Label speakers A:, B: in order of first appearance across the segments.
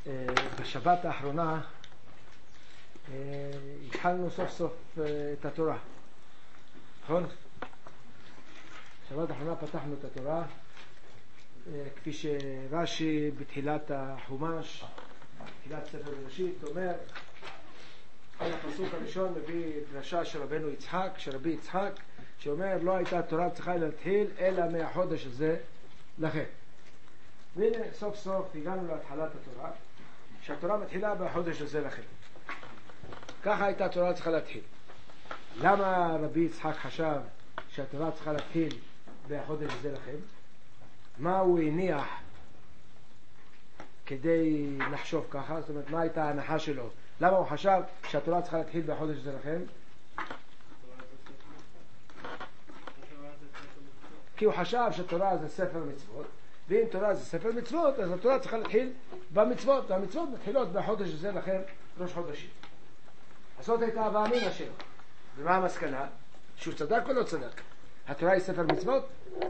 A: בשבת האחרונה התחלנו סוף סוף את התורה, נכון? בשבת האחרונה פתחנו את התורה, כפי שרש"י בתחילת החומש, בתחילת ספר בראשית, אומר, על הפסוק הראשון מביא דרשה של רבנו יצחק, של רבי יצחק, שאומר לא הייתה התורה צריכה להתחיל אלא מהחודש הזה לכם. והנה סוף סוף הגענו להתחלת התורה, שהתורה מתחילה בחודש הזה לכם. ככה הייתה התורה צריכה להתחיל. למה רבי יצחק חשב שהתורה צריכה להתחיל בחודש הזה לכם? מה הוא הניח כדי לחשוב ככה? זאת אומרת, מה הייתה ההנחה שלו? למה הוא חשב שהתורה צריכה להתחיל בחודש הזה לכם? כי הוא חשב שהתורה זה ספר מצוות, ואם תורה זה ספר מצוות, אז התורה צריכה להתחיל במצוות, והמצוות מתחילות בחודש הזה לכם, ראש חודשים. אז זאת הייתה המאמינה שלו. ומה המסקנה? שהוא צדק או לא צדק? התורה היא ספר מצוות?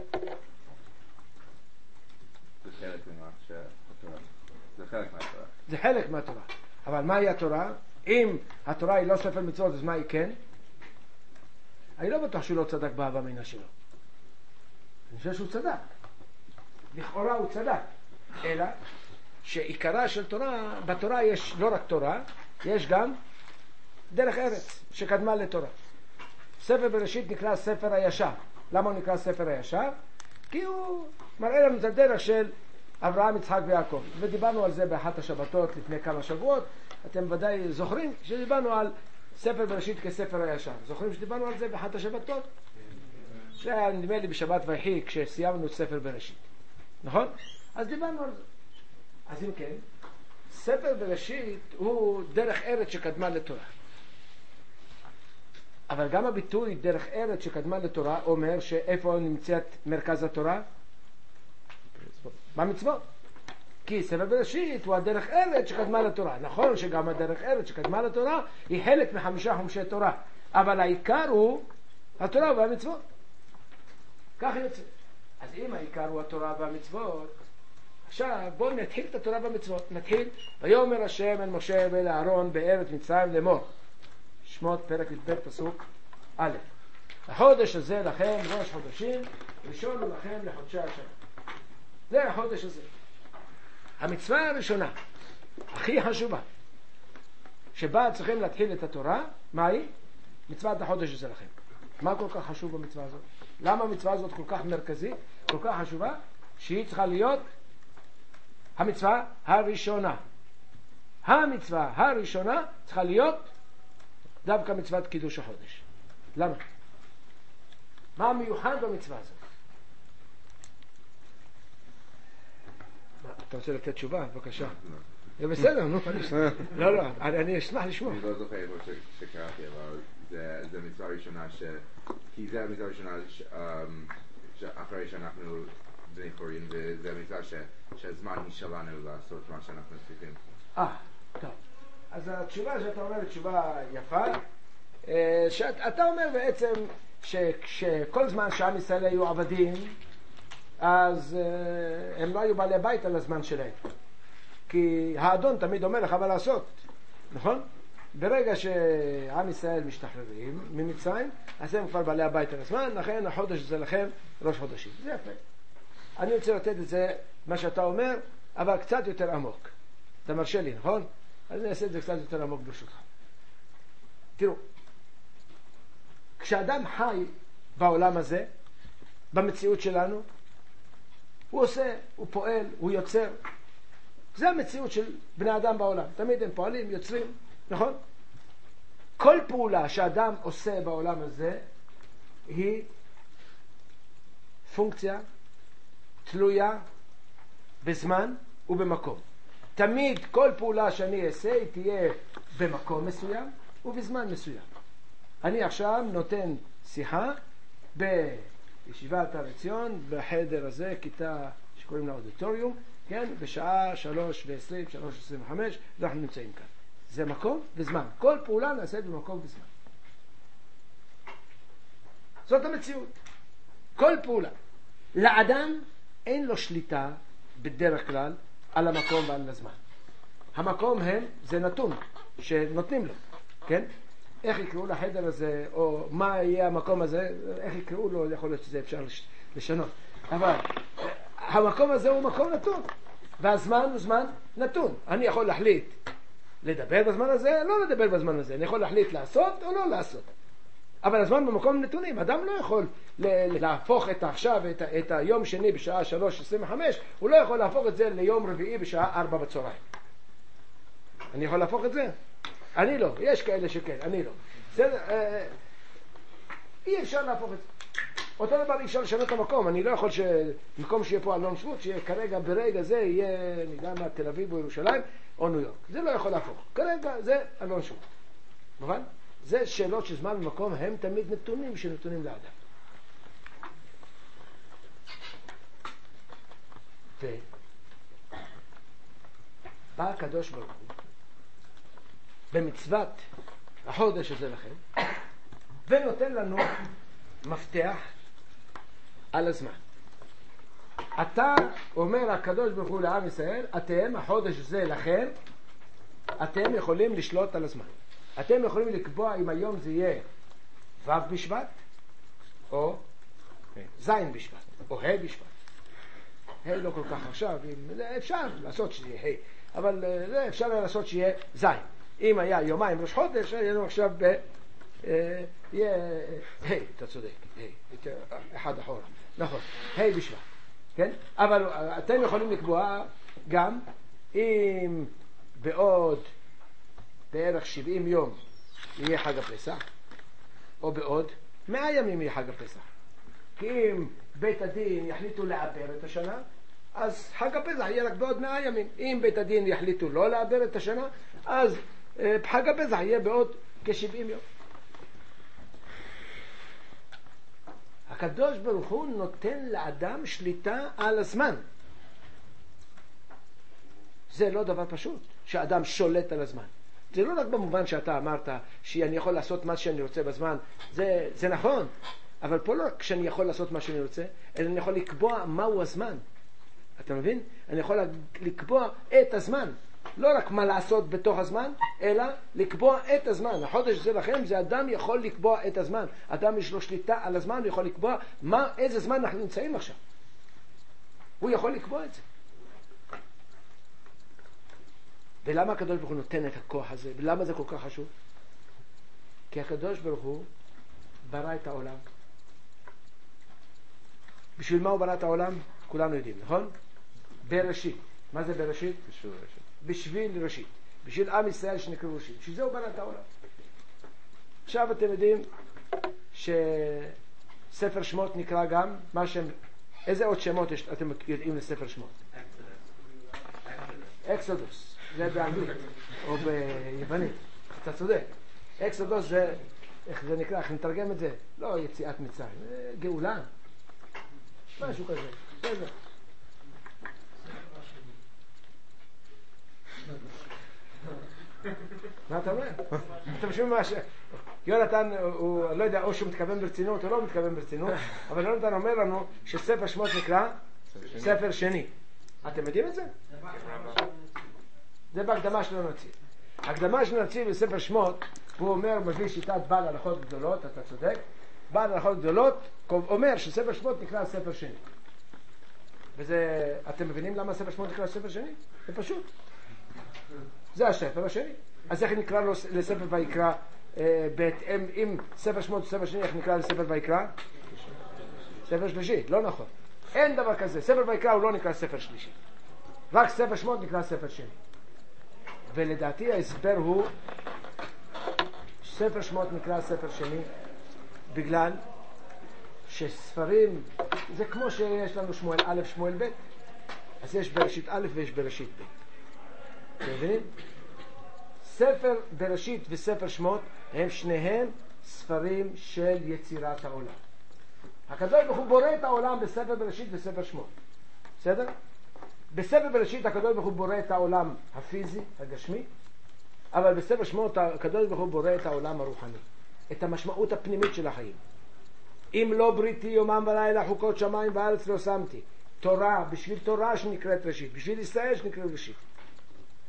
B: זה חלק מהתורה. זה חלק מהתורה.
A: זה חלק מהתורה. אבל מהי התורה? אם התורה היא לא ספר מצוות, אז מה היא כן? אני לא בטוח שהוא לא צדק בהבמינה שלו. אני חושב שהוא צדק. לכאורה הוא צדק. אלא שעיקרה של תורה, בתורה יש לא רק תורה, יש גם דרך ארץ שקדמה לתורה. ספר בראשית נקרא ספר הישר. למה הוא נקרא ספר הישר? כי הוא מראה לנו את הדרך של אברהם, יצחק ויעקב. ודיברנו על זה באחת השבתות לפני כמה שבועות. אתם ודאי זוכרים שדיברנו על ספר בראשית כספר הישר. זוכרים שדיברנו על זה באחת השבתות? זה היה נדמה לי בשבת ויחי כשסיימנו את ספר בראשית. נכון? אז דיברנו על זה. אז אם כן, ספר בראשית הוא דרך ארץ שקדמה לתורה. אבל גם הביטוי דרך ארץ שקדמה לתורה אומר שאיפה נמצאת מרכז התורה? במצוות. כי ספר בראשית הוא הדרך ארץ שקדמה לתורה. נכון שגם הדרך ארץ שקדמה לתורה היא חלק מחמישה חומשי תורה, אבל העיקר הוא התורה והמצוות. כך יוצא. אז אם העיקר הוא התורה והמצוות, עכשיו בואו נתחיל את התורה והמצוות. נתחיל, ויאמר השם אל משה ואל אהרון בארץ מצרים לאמור. שמות פרק י"ב פסוק א'. החודש הזה לכם ראש חודשים, ראשון הוא לכם לחודשי השנה. זה החודש הזה. המצווה הראשונה, הכי חשובה, שבה צריכים להתחיל את התורה, מה היא? מצוות החודש הזה לכם. מה כל כך חשוב במצווה הזאת? למה המצווה הזאת כל כך מרכזית, כל כך חשובה, שהיא צריכה להיות המצווה הראשונה. המצווה הראשונה צריכה להיות דווקא מצוות קידוש החודש. למה? מה המיוחד במצווה הזאת? אתה רוצה לתת תשובה? בבקשה. בסדר, נו. לא, אני אשמח לשמוע.
B: אני לא זוכר איפה שקראתי, אבל זה מצווה ראשונה כי זה המצווה ראשונה שאחרי שאנחנו בני חורין, וזה המצווה שהזמן היא שלנו לעשות מה שאנחנו צריכים.
A: טוב. אז התשובה שאתה אומר היא תשובה יפה. שאתה אומר בעצם שכל זמן שעם ישראל היו עבדים, אז הם לא היו בעלי בית על הזמן שלהם. כי האדון תמיד אומר לך מה לעשות, נכון? ברגע שעם ישראל משתחררים ממצרים, אז הם כבר בעלי הבית על הזמן, לכן החודש הזה לכם ראש חודשים. זה יפה. אני רוצה לתת את זה, מה שאתה אומר, אבל קצת יותר עמוק. אתה מרשה לי, נכון? אז אני אעשה את זה קצת יותר עמוק ברשותך. תראו, כשאדם חי בעולם הזה, במציאות שלנו, הוא עושה, הוא פועל, הוא יוצר. זה המציאות של בני אדם בעולם. תמיד הם פועלים, יוצרים, נכון? כל פעולה שאדם עושה בעולם הזה היא פונקציה תלויה בזמן ובמקום. תמיד כל פעולה שאני אעשה היא תהיה במקום מסוים ובזמן מסוים. אני עכשיו נותן שיחה בישיבת הר עציון, בחדר הזה, כיתה שקוראים לה אודיטוריום, כן? בשעה 3:20, 3:25, אנחנו נמצאים כאן. זה מקום וזמן. כל פעולה נעשית במקום וזמן. זאת המציאות. כל פעולה. לאדם אין לו שליטה בדרך כלל על המקום ועל הזמן. המקום זה נתון שנותנים לו, כן? איך יקראו לחדר הזה, או מה יהיה המקום הזה, איך יקראו לו, יכול להיות שזה אפשר לשנות. אבל המקום הזה הוא מקום נתון, והזמן הוא זמן נתון. אני יכול להחליט לדבר בזמן הזה, לא לדבר בזמן הזה. אני יכול להחליט לעשות או לא לעשות. אבל הזמן במקום נתונים. אדם לא יכול להפוך עכשיו את היום שני בשעה 3:25, הוא לא יכול להפוך את זה ליום רביעי בשעה 4 בצהריים. אני יכול להפוך את זה? אני לא. יש כאלה שכן, אני לא. אי אפשר להפוך את זה. אותו דבר אי אפשר לשנות את המקום. אני לא יכול שמקום שיהיה פה אלון שבות, שיהיה כרגע ברגע זה יהיה, אני יודע מה, תל אביב או ירושלים או ניו יורק. זה לא יכול להפוך. כרגע זה אלון שבות. מובן? זה שאלות של זמן ומקום, הם תמיד נתונים שנתונים לאדם. בא הקדוש ברוך הוא במצוות החודש הזה לכם, ונותן לנו מפתח על הזמן. אתה אומר הקדוש ברוך הוא לעם ישראל, אתם, החודש הזה לכם, אתם יכולים לשלוט על הזמן. אתם יכולים לקבוע אם היום זה יהיה ו' בשבט או ז' בשבט או ה' בשבט. ה' לא כל כך עכשיו, אפשר לעשות שיהיה ה', אבל אפשר לעשות שיהיה ז'. אם היה יומיים ראש חודש, היינו עכשיו יהיה ה', אתה צודק, ה', אחד אחורה, נכון, ה' בשבט, כן? אבל אתם יכולים לקבוע גם אם בעוד בערך 70 יום יהיה חג הפסח, או בעוד 100 ימים יהיה חג הפסח. כי אם בית הדין יחליטו לעבר את השנה, אז חג הפסח יהיה רק בעוד 100 ימים. אם בית הדין יחליטו לא לעבר את השנה, אז חג הפסח יהיה בעוד כ-70 יום. הקדוש ברוך הוא נותן לאדם שליטה על הזמן. זה לא דבר פשוט, שאדם שולט על הזמן. זה לא רק במובן שאתה אמרת שאני יכול לעשות מה שאני רוצה בזמן, זה נכון, אבל פה לא רק שאני יכול לעשות מה שאני רוצה, אלא אני יכול לקבוע מהו הזמן. אתה מבין? אני יכול לקבוע את הזמן. לא רק מה לעשות בתוך הזמן, אלא לקבוע את הזמן. החודש הזה לכם, זה אדם יכול לקבוע את הזמן. אדם יש לו שליטה על הזמן, הוא יכול לקבוע איזה זמן אנחנו נמצאים עכשיו. הוא יכול לקבוע את זה. ולמה הקדוש ברוך הוא נותן את הכוח הזה? ולמה זה כל כך חשוב? כי הקדוש ברוך הוא ברא את העולם. בשביל מה הוא ברא את העולם? כולנו יודעים, נכון? בראשית. מה זה בראשית? בשביל ראשית. בשביל עם ישראל שנקראו ראשית. בשביל זה הוא ברא את העולם. עכשיו אתם יודעים שספר שמות נקרא גם, איזה עוד שמות אתם יודעים לספר שמות? אקסודוס. זה באנגלית או ביוונית. אתה צודק. אקסודוס זה, איך זה נקרא? איך נתרגם את זה? לא יציאת מצרים, גאולה. משהו כזה. בסדר. מה אתה אומר? אתה משמע מה יונתן, הוא לא יודע, או שהוא מתכוון ברצינות או לא מתכוון ברצינות, אבל יונתן אומר לנו שספר שמות נקרא ספר שני. אתם יודעים את זה? זה בהקדמה שלו נוציא. הקדמה שלו נוציא בספר שמות, הוא אומר, מביא שיטת בעל הלכות גדולות, אתה צודק, בעל הלכות גדולות אומר שספר שמות נקרא ספר שני. וזה, אתם מבינים למה ספר שמות נקרא ספר שני? זה פשוט. זה הספר השני. אז איך נקרא לו לספר ויקרא בהתאם, אם ספר שמות הוא ספר שני, איך נקרא לספר ויקרא? ספר שלישי, לא נכון. אין דבר כזה. ספר ויקרא הוא לא נקרא ספר שלישי. רק ספר שמות נקרא ספר שני. ולדעתי ההסבר הוא ספר שמות נקרא ספר שני בגלל שספרים זה כמו שיש לנו שמואל א' שמואל ב', אז יש בראשית א' ויש בראשית ב'. אתם מבינים? ספר בראשית וספר שמות הם שניהם ספרים של יצירת העולם. הקדוש ברוך הוא בורא את העולם בספר בראשית וספר שמות. בסדר? בספר בראשית הקדוש ברוך הוא בורא את העולם הפיזי, הגשמי, אבל בספר שמות הקדוש ברוך הוא בורא את העולם הרוחני, את המשמעות הפנימית של החיים. אם לא בריתי יומם ולילה חוקות שמיים וארץ לא שמתי. תורה, בשביל תורה שנקראת ראשית, בשביל ישראל שנקראת ראשית.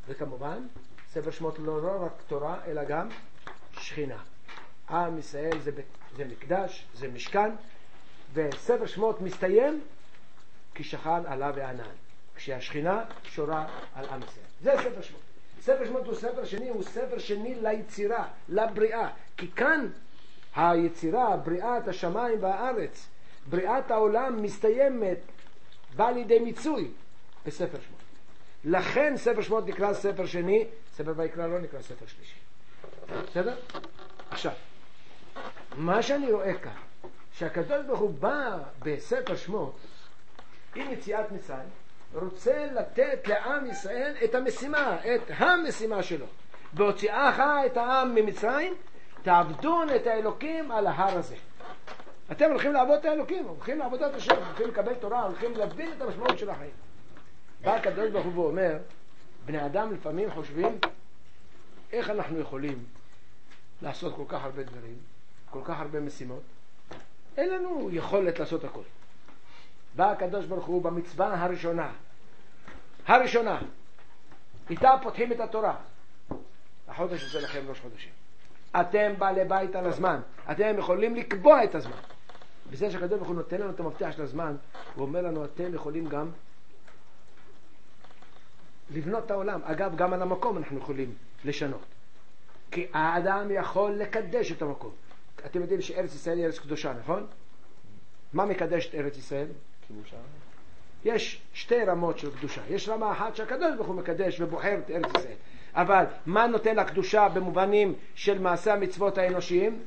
A: וכמובן, ספר שמות לא רק תורה, אלא גם שכינה. עם ישראל זה מקדש, זה משכן, וספר שמות מסתיים כי שכן עליו הענן, כשהשכינה שורה על עם ישראל. זה ספר שמות. ספר שמות הוא ספר שני ליצירה, לבריאה, כי כאן היצירה, בריאת השמיים והארץ, בריאת העולם מסתיימת, בא לידי מיצוי בספר שמות. לכן ספר שמות נקרא ספר שני, ספר ויקרא לא נקרא ספר שלישי. בסדר? עכשיו, מה שאני רואה כאן, שהקדוש ברוך הוא בא בספר שמות עם יציאת מצרים, רוצה לתת לעם ישראל את המשימה שלו. בהוציאך את העם ממצרים, תעבדון את האלוקים על ההר הזה. אתם הולכים לעבוד את האלוקים, הולכים לעבודת השם, הולכים לקבל תורה, הולכים להבין את המשמעות של החיים. בא הקדוש ברוך הוא ואומר, בני אדם לפעמים חושבים, איך אנחנו יכולים לעשות כל כך הרבה דברים, כל כך הרבה משימות? אין לנו יכולת לעשות הכל. בא הקדוש ברוך הוא במצווה הראשונה, איתה פותחים את התורה. החודש הזה לכם ראש חודשים. אתם בעלי בית על הזמן, אתם יכולים לקבוע את הזמן. בזה שהקדוש ברוך הוא נותן לנו את המפתח של הזמן, הוא אומר לנו, אתם יכולים גם לבנות את העולם. אגב, גם על המקום אנחנו יכולים לשנות. כי האדם יכול לקדש את המקום. אתם יודעים שארץ ישראל היא ארץ קדושה, נכון? מה מקדש את ארץ ישראל?
C: כיבושה.
A: יש שתי רמות של קדושה. יש רמה אחת שהקדוש ברוך הוא מקדש ובוחר את ארץ ישראל. אבל מה נותן לה קדושה במובנים של מעשה המצוות האנושיים?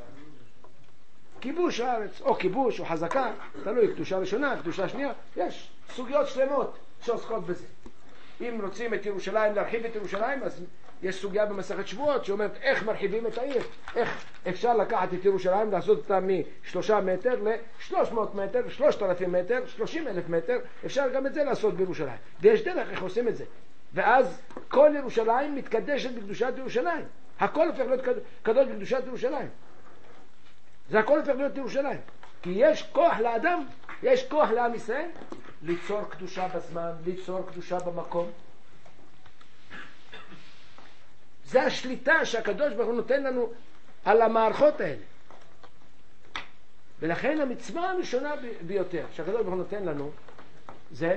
A: כיבוש הארץ, או כיבוש או חזקה, תלוי, קדושה ראשונה, קדושה שנייה. יש סוגיות שלמות שעוסקות בזה. אם רוצים את ירושלים, להרחיב את ירושלים, אז יש סוגיה במסכת שבועות שאומרת איך מרחיבים את העיר, איך אפשר לקחת את ירושלים, לעשות אותה מ3 מטר ל300 מטר, 3,000 מטר, 30,000 מטר, אפשר גם את זה לעשות בירושלים. ויש דרך איך עושים את זה. ואז כל ירושלים מתקדשת בקדושת ירושלים. הכל הופך להיות קדוש בקדושת ירושלים. זה הכל הופך להיות ירושלים. כי יש כוח לאדם, יש כוח לעם ישראל, ליצור קדושה בזמן, ליצור קדושה במקום. זה השליטה שהקדוש ברוך הוא נותן לנו על המערכות האלה. ולכן המצווה הראשונה ביותר שהקדוש ברוך הוא נותן לנו זה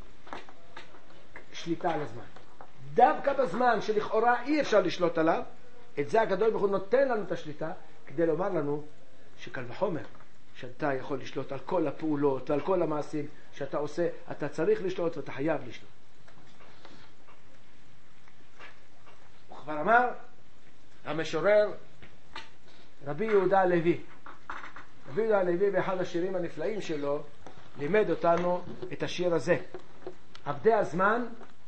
A: שליטה על הזמן. דווקא בזמן שלכאורה אי אפשר לשלוט עליו, את זה הקדוש ברוך הוא נותן לנו את השליטה כדי לומר לנו שקל וחומר שאתה יכול לשלוט על כל הפעולות ועל כל המעשים שאתה עושה, אתה צריך לשלוט ואתה חייב לשלוט. הוא כבר אמר המשורר רבי יהודה הלוי. רבי יהודה הלוי באחד השירים הנפלאים שלו לימד אותנו את השיר הזה. עבדי הזמן,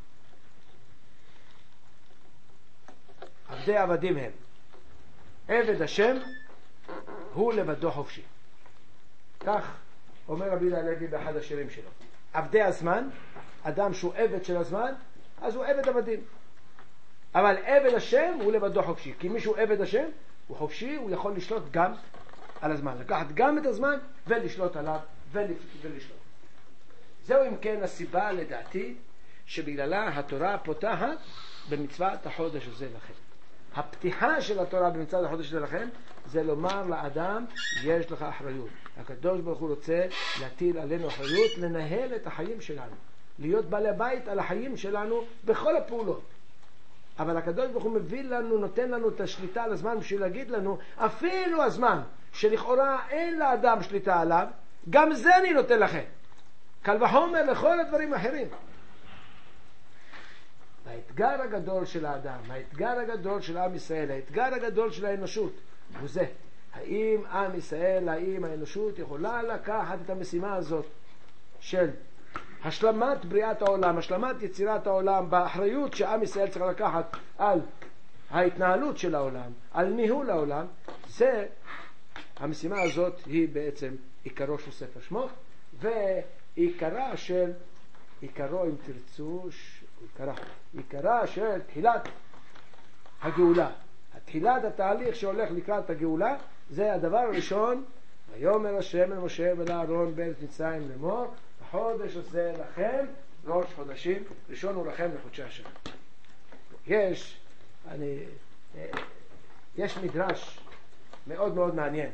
A: עבדי עבדים הם. עבד השם הוא לבדו חופשי. כך אומר רבי יהודה הלוי באחד השירים שלו. עבדי הזמן, אדם שהוא עבד של הזמן, אז הוא עבד עבדים. אבל עבד השם הוא לבדו חופשי. כי מישהו עבד השם, הוא חופשי, הוא יכול לשלוט גם על הזמן. לקחת גם את הזמן ולשלוט עליו ולשלוט. זהו אם כן הסיבה לדעתי שבגללה התורה פותחת במצוות החודש הזה לכם. הפתיחה של התורה במצוות החודש הזה לכם זה לומר לאדם יש לך אחריות. הקדוש ברוך הוא רוצה להטיל עלינו אחריות לנהל את החיים שלנו, להיות בעלי בית על החיים שלנו בכל הפעולות. אבל הקדוש ברוך הוא מביא לנו, נותן לנו את השליטה על הזמן בשביל להגיד לנו אפילו הזמן שלכאורה אין לאדם שליטה עליו, גם זה אני נותן לכם. קל וחומר לכל הדברים האחרים. האתגר הגדול של האדם, האתגר הגדול של עם ישראל, האתגר הגדול של האנושות הוא זה. האם עם ישראל, האם האנושות יכולה לקחת את המשימה הזאת של השלמת בריאת העולם, השלמת יצירת העולם, באחריות שעם ישראל צריך לקחת על ההתנהלות של העולם, על ניהול העולם. זה, המשימה הזאת היא בעצם עיקרו של ספר שמות, עיקרו אם תרצו, עיקרה של תחילת הגאולה. תחילת התהליך שהולך לקראת הגאולה, זה הדבר הראשון. ויאמר השם אל משה ולאהרון בארץ מצרים לאמור, החודש הזה לכם ראש חודשים, ראשון הוא לכם לחודשי השנה. יש מדרש מאוד מאוד מעניין.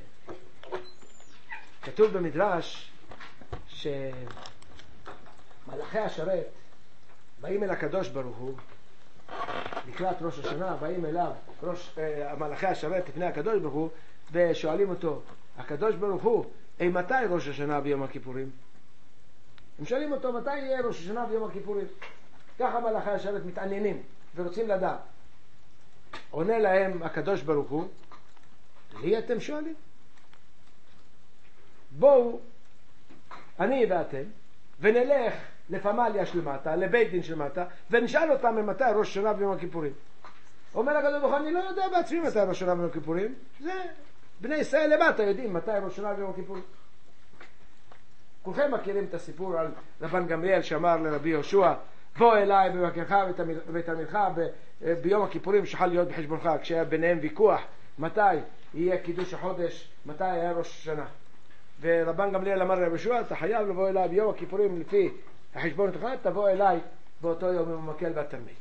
A: כתוב במדרש שמלאכי השרת באים אל הקדוש ברוך הוא לקראת ראש השנה, באים אליו מלאכי השרת לפני הקדוש ברוך הוא ושואלים אותו, הקדוש ברוך הוא, מתי ראש השנה ביום הכיפורים? הם שואלים אותו, מתי יהיה ראש השנה ביום הכיפורים? ככה מלאכי השרת מתעניינים ורוצים לדעת. עונה להם הקדוש ברוך הוא, לי אתם שואלים? בואו, אני ואתם, ונלך לפמליה של מטה, לבית דין של מטה, ונשאל אותם ממתי ראש השנה ביום הכיפורים. אומר הקדוש ברוך הוא, אני לא יודע בעצמי מתי ראש השנה ביום הכיפורים, זה בני ישראל למטה יודעים מתי ראש השנה ביום הכיפורים. כולכם מכירים את הסיפור על רבן גמליאל שאמר לרבי יהושע, בוא אליי בבקרך ובבית עלמינך ביום הכיפורים שחל להיות בחשבונך, כשהיה ביניהם ויכוח מתי יהיה קידוש החודש, מתי היה ראש השנה. ורבן גמליאל אמר לרבי יהושע, אתה חייב לבוא אליי ביום הכיפורים לפי החשבון שלך, תבוא אליי באותו יום עם המקל והתרמיל.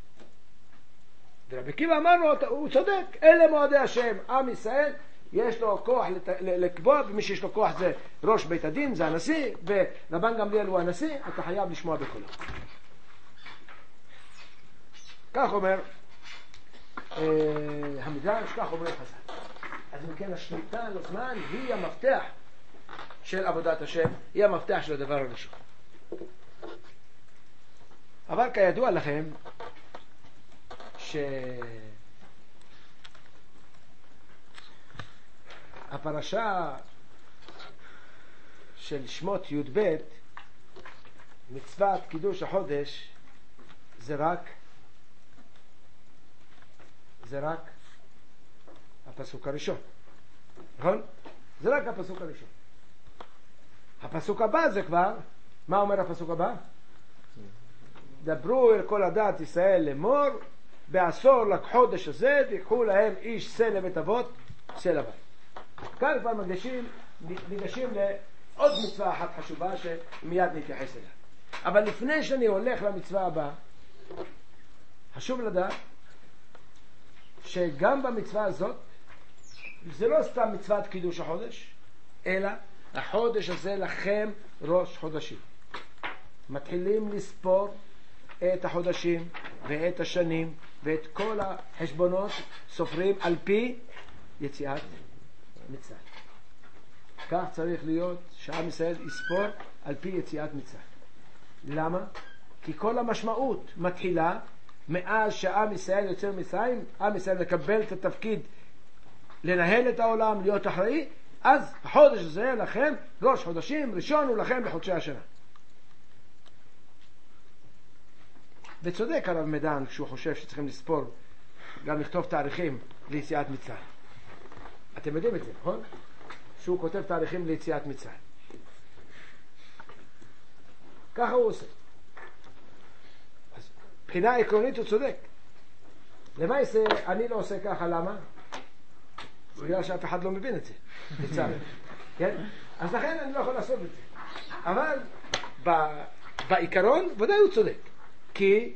A: ורבי עקיבא אמר לו, הוא צודק, אלה מועדי השם, עם ישראל יש לו כוח לקבוע, ומי שיש לו כוח זה ראש בית הדין, זה הנשיא, ורבן גמליאל הוא הנשיא, אתה חייב לשמוע בקולו. כך אומר המדרש, כך אומר חז"ל. אז אם כן, השליטה על הזמן היא המפתח של עבודת השם, היא המפתח של הדבר הראשון. אבל כידוע לכם שהפרשה של שמות י"ב, מצוות קידוש החודש, זה רק הפסוק הראשון, נכון? זה רק הפסוק הראשון. הפסוק הבא זה כבר, מה אומר הפסוק הבא? דברו אל כל עדת ישראל לאמור, בעשור לחודש הזה תיקחו להם איש שא לבית אבות, שא לבית. כאן כבר ניגשים לעוד מצווה אחת חשובה שמיד נתייחס אליה. אבל לפני שאני הולך למצווה הבאה, חשוב לדעת שגם במצווה הזאת זה לא סתם מצוות קידוש החודש, אלא החודש הזה לכם ראש חודשים. מתחילים לספור את החודשים ואת השנים ואת כל החשבונות, סופרים על פי יציאת מצרים. כך צריך להיות שעם ישראל יספור על פי יציאת מצרים. למה? כי כל המשמעות מתחילה מאז שעם ישראל יוצא מצרים, עם ישראל מקבל את התפקיד לנהל את העולם, להיות אחראי, אז החודש הזה לכם ראש חודשים, ראשון הוא לכם בחודשי השנה. וצודק הרב מדן כשהוא חושב שצריכים לספור, גם לכתוב תאריכים ליציאת מצרים. אתם יודעים את זה, נכון? שהוא כותב תאריכים ליציאת מצרים. ככה הוא עושה. אז מבחינה עקרונית הוא צודק. למעשה אני לא עושה ככה, למה? בגלל שאף אחד לא מבין את זה. לצערי. כן? אז לכן אני לא יכול לעשות את זה. אבל בעיקרון ודאי הוא צודק. כי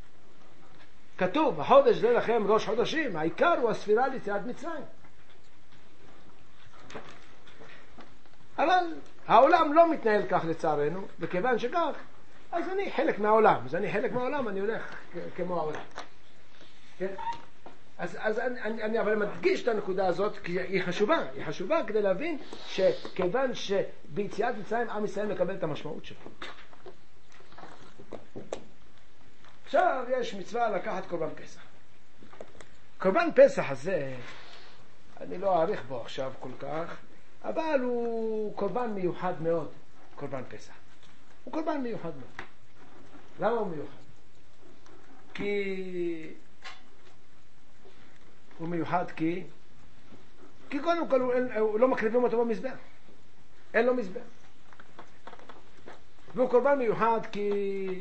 A: כתוב, החודש זה לכם ראש חודשים, העיקר הוא הספירה ליציאת מצרים. אבל העולם לא מתנהל כך לצערנו, וכיוון שכך, אז אני חלק מהעולם. אז אני חלק מהעולם, אני הולך כמו העולם. כן? אז אני אבל מדגיש את הנקודה הזאת, כי היא חשובה. היא חשובה כדי להבין שכיוון שביציאת מצרים עם ישראל מקבל את המשמעות שלו. עכשיו יש מצווה לקחת קורבן פסח. קורבן פסח הזה, אני לא אעריך בו עכשיו כל כך, אבל הוא קורבן מיוחד מאוד, קורבן פסח. הוא קורבן מיוחד מאוד. למה הוא מיוחד? כי הוא מיוחד כי קודם כל הוא לא מקריבים אותו במזבח. אין לו מזבח. והוא קורבן מיוחד כי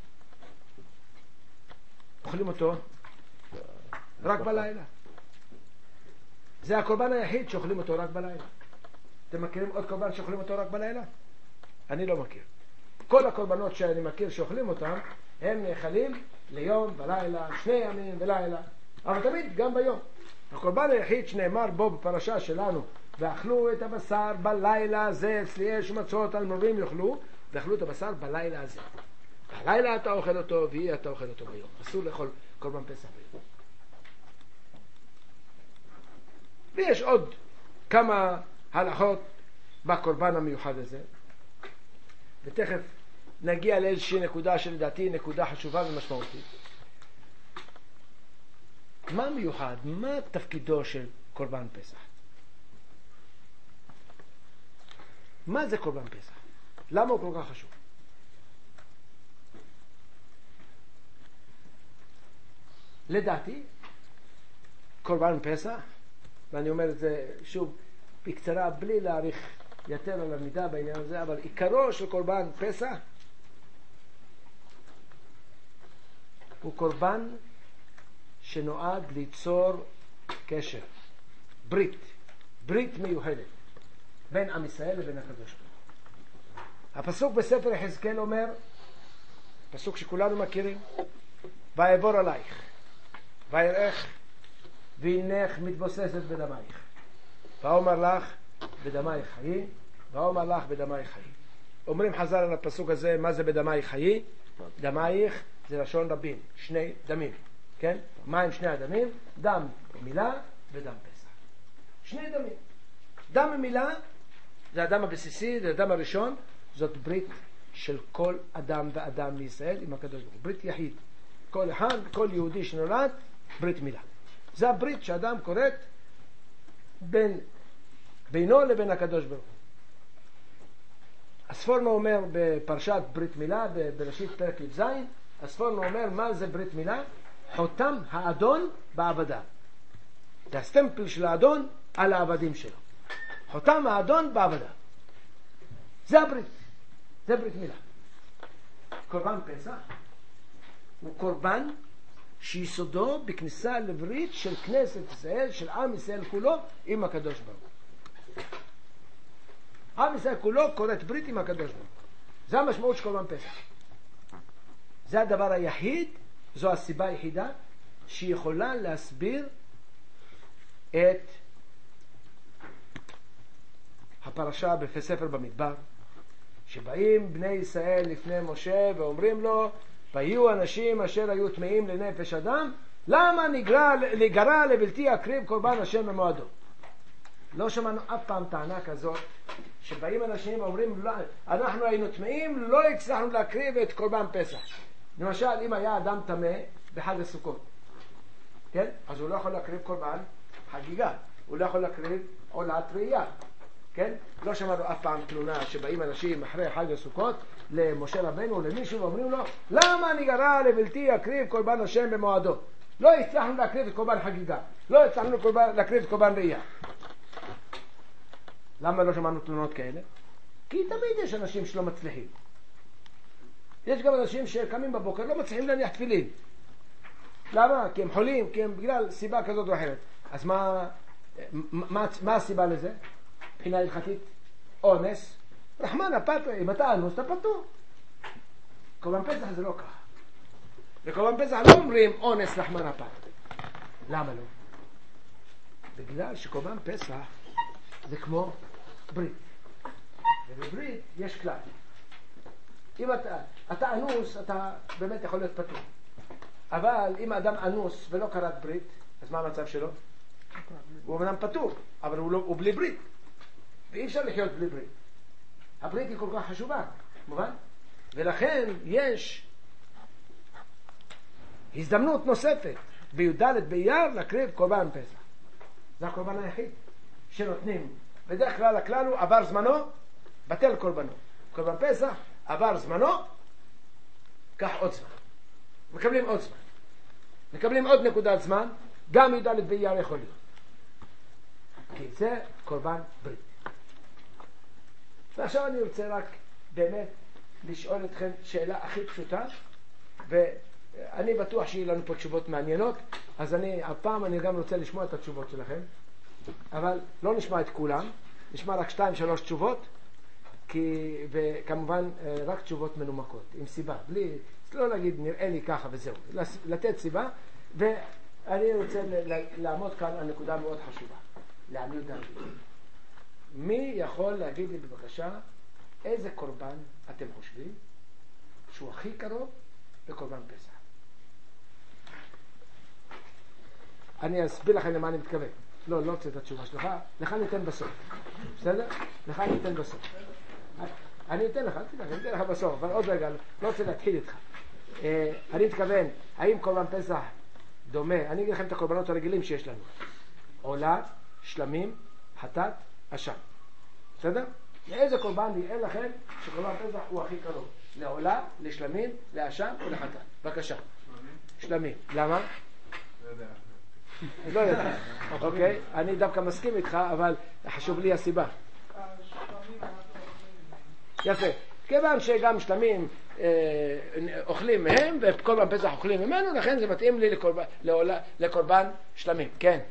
A: אוכלים אותו רק בלילה. זה הקורבן היחיד שאוכלים אותו רק בלילה. אתם מכירים עוד קורבן שאוכלים אותו רק בלילה? אני לא מכיר. כל הקורבנות שאני מכיר שאוכלים אותם, הם נאכלים ליום ולילה, 2 ימים ולילה, אבל תמיד גם ביום. הקורבן היחיד שנאמר בו בפרשה שלנו, ואכלו את הבשר בלילה הזה, אצלי יש מצות על מרובים יאכלו, ואכלו את הבשר בלילה הזה. בלילה אתה אוכל אותו, ואי אתה אוכל אותו ביום. אסור לאכול קורבן פסח ביום. ויש עוד כמה הלכות בקורבן המיוחד הזה, ותכף נגיע לאיזושהי נקודה שלדעתי נקודה חשובה ומשמעותית. מה מיוחד? מה תפקידו של קורבן פסח? מה זה קורבן פסח? למה הוא כל כך חשוב? לדעתי, קורבן פסח, ואני אומר את זה שוב בקצרה בלי להאריך יותר על המידה בעניין הזה, אבל עיקרו של קורבן פסח הוא קורבן שנועד ליצור קשר, ברית מיוחדת בין עם ישראל לבין הקדוש ברוך הוא. הפסוק בספר יחזקאל אומר, פסוק שכולנו מכירים, ויעבור עלייך ויראך והנך מתבוססת בדמייך, ואומר לך בדמייך חיי, ואומר לך בדמייך חיי. אומרים חז"ל על הפסוק הזה, מה זה בדמייך חיי? דמייך זה לשון רבים, 2 דמים, כן? מה עם 2 הדמים? דם מילה ודם פסח. 2 דמים. דם מילה זה הדם הבסיסי, זה הדם הראשון, זאת ברית של כל אדם ואדם מישראל עם הקדוש ברוך הוא, ברית יחיד. כל אחד, כל יהודי שנולד, ברית מילה. זה הברית שאדם קוראת בינו לבין הקדוש ברוך הוא. הספורנו אומר בפרשת ברית מילה, בראשית פרק י"ז, הספורנו אומר מה זה ברית מילה? חותם האדון בעבדה. זה הסטמפל של האדון על העבדים שלו. חותם האדון בעבדה. זה הברית. זה ברית מילה. קורבן פסח הוא קורבן שיסודו בכניסה לברית של כנסת ישראל, של עם ישראל כולו עם הקדוש ברוך הוא. עם ישראל כולו קוראת ברית עם הקדוש ברוך הוא. זה המשמעות של קורבן פסח. זה הדבר היחיד, זו הסיבה היחידה שיכולה להסביר את הפרשה בספר במדבר, שבאים בני ישראל לפני משה ואומרים לו, ויהיו אנשים אשר היו טמאים לנפש אדם, למה נגרע לבלתי אקריב קורבן השם במועדו? לא שמענו אף פעם טענה כזאת, שבאים אנשים ואומרים, אנחנו היינו טמאים, לא הצלחנו להקריב את קורבן פסח. למשל, אם היה אדם טמא בחג הסוכות, כן? אז הוא לא יכול להקריב קורבן חגיגה, הוא לא יכול להקריב עולת ראייה, כן? לא שמענו אף פעם תלונה שבאים אנשים אחרי חג הסוכות למשה רבנו או למישהו ואומרים לו, למה נגרע לבלתי אקריב קורבן השם במועדו? לא הצלחנו להקריב את קורבן חגיגה, לא הצלחנו להקריב את קורבן ראייה. למה לא שמענו תלונות כאלה? כי תמיד יש אנשים שלא מצליחים. יש גם אנשים שקמים בבוקר לא מצליחים להניח תפילין. למה? כי הם חולים, כי הם בגלל סיבה כזאת או אחרת. אז מה הסיבה לזה? מבחינה הלכתית, אונס, רחמנא פטרי, אם אתה אנוס, אתה פטור. קורבן פסח זה לא ככה. בקורבן פסח לא אומרים אונס רחמנא פטרי. למה לא? בגלל שקורבן פסח זה כמו ברית. ובברית יש כלל. אם אתה אנוס, אתה באמת יכול להיות פטור. אבל אם האדם אנוס ולא קראת ברית, אז מה המצב שלו? הוא אמנם פטור, אבל הוא בלי ברית. ואי אפשר לחיות בלי ברית. הברית היא כל כך חשובה, מובן? ולכן יש הזדמנות נוספת בי"ד באייר להקריב קורבן פסח. זה הקורבן היחיד שנותנים. בדרך כלל הכלל הוא עבר זמנו, בטל קורבנו. קורבן פסח, עבר זמנו, קח עוד זמן. מקבלים עוד זמן. מקבלים עוד נקודת זמן, גם י"ד באייר יכול להיות. כי זה קורבן ברית. ועכשיו אני רוצה רק באמת לשאול אתכם שאלה הכי פשוטה, ואני בטוח שיהיו לנו פה תשובות מעניינות, אז הפעם אני גם רוצה לשמוע את התשובות שלכם, אבל לא נשמע את כולם, נשמע רק 2-3 תשובות, וכמובן רק תשובות מנומקות, עם סיבה, בלי לא להגיד נראה לי ככה וזהו, לתת סיבה. ואני רוצה לעמוד כאן על נקודה מאוד חשובה, לעניות דעתי. מי יכול להגיד לי בבקשה איזה קורבן אתם חושבים שהוא הכי קרוב לקורבן פסח? אני אסביר לכם למה אני מתכוון. לא רוצה את התשובה שלך, לך ניתן בסוף. בסדר? לך ניתן בסוף. אני אתן לך בסוף, אבל עוד רגע, לא רוצה להתחיל איתך. אני מתכוון, האם קורבן פסח דומה? אני אגיד לכם את הקורבנות הרגילים שיש לנו. עולה, שלמים, חטאת, אשם. בסדר? לאיזה קורבן נראה לכם שקורבן פסח הוא הכי קרוב? לעולה, לשלמים, לאשם או לחטאת? בבקשה. שלמים. למה? לא יודע. אוקיי? אני דווקא מסכים איתך, אבל חשוב לי הסיבה. יפה. כיוון שגם שלמים אוכלים מהם וקורבן פסח אוכלים ממנו, לכן זה מתאים לי לקורבן שלמים. כן.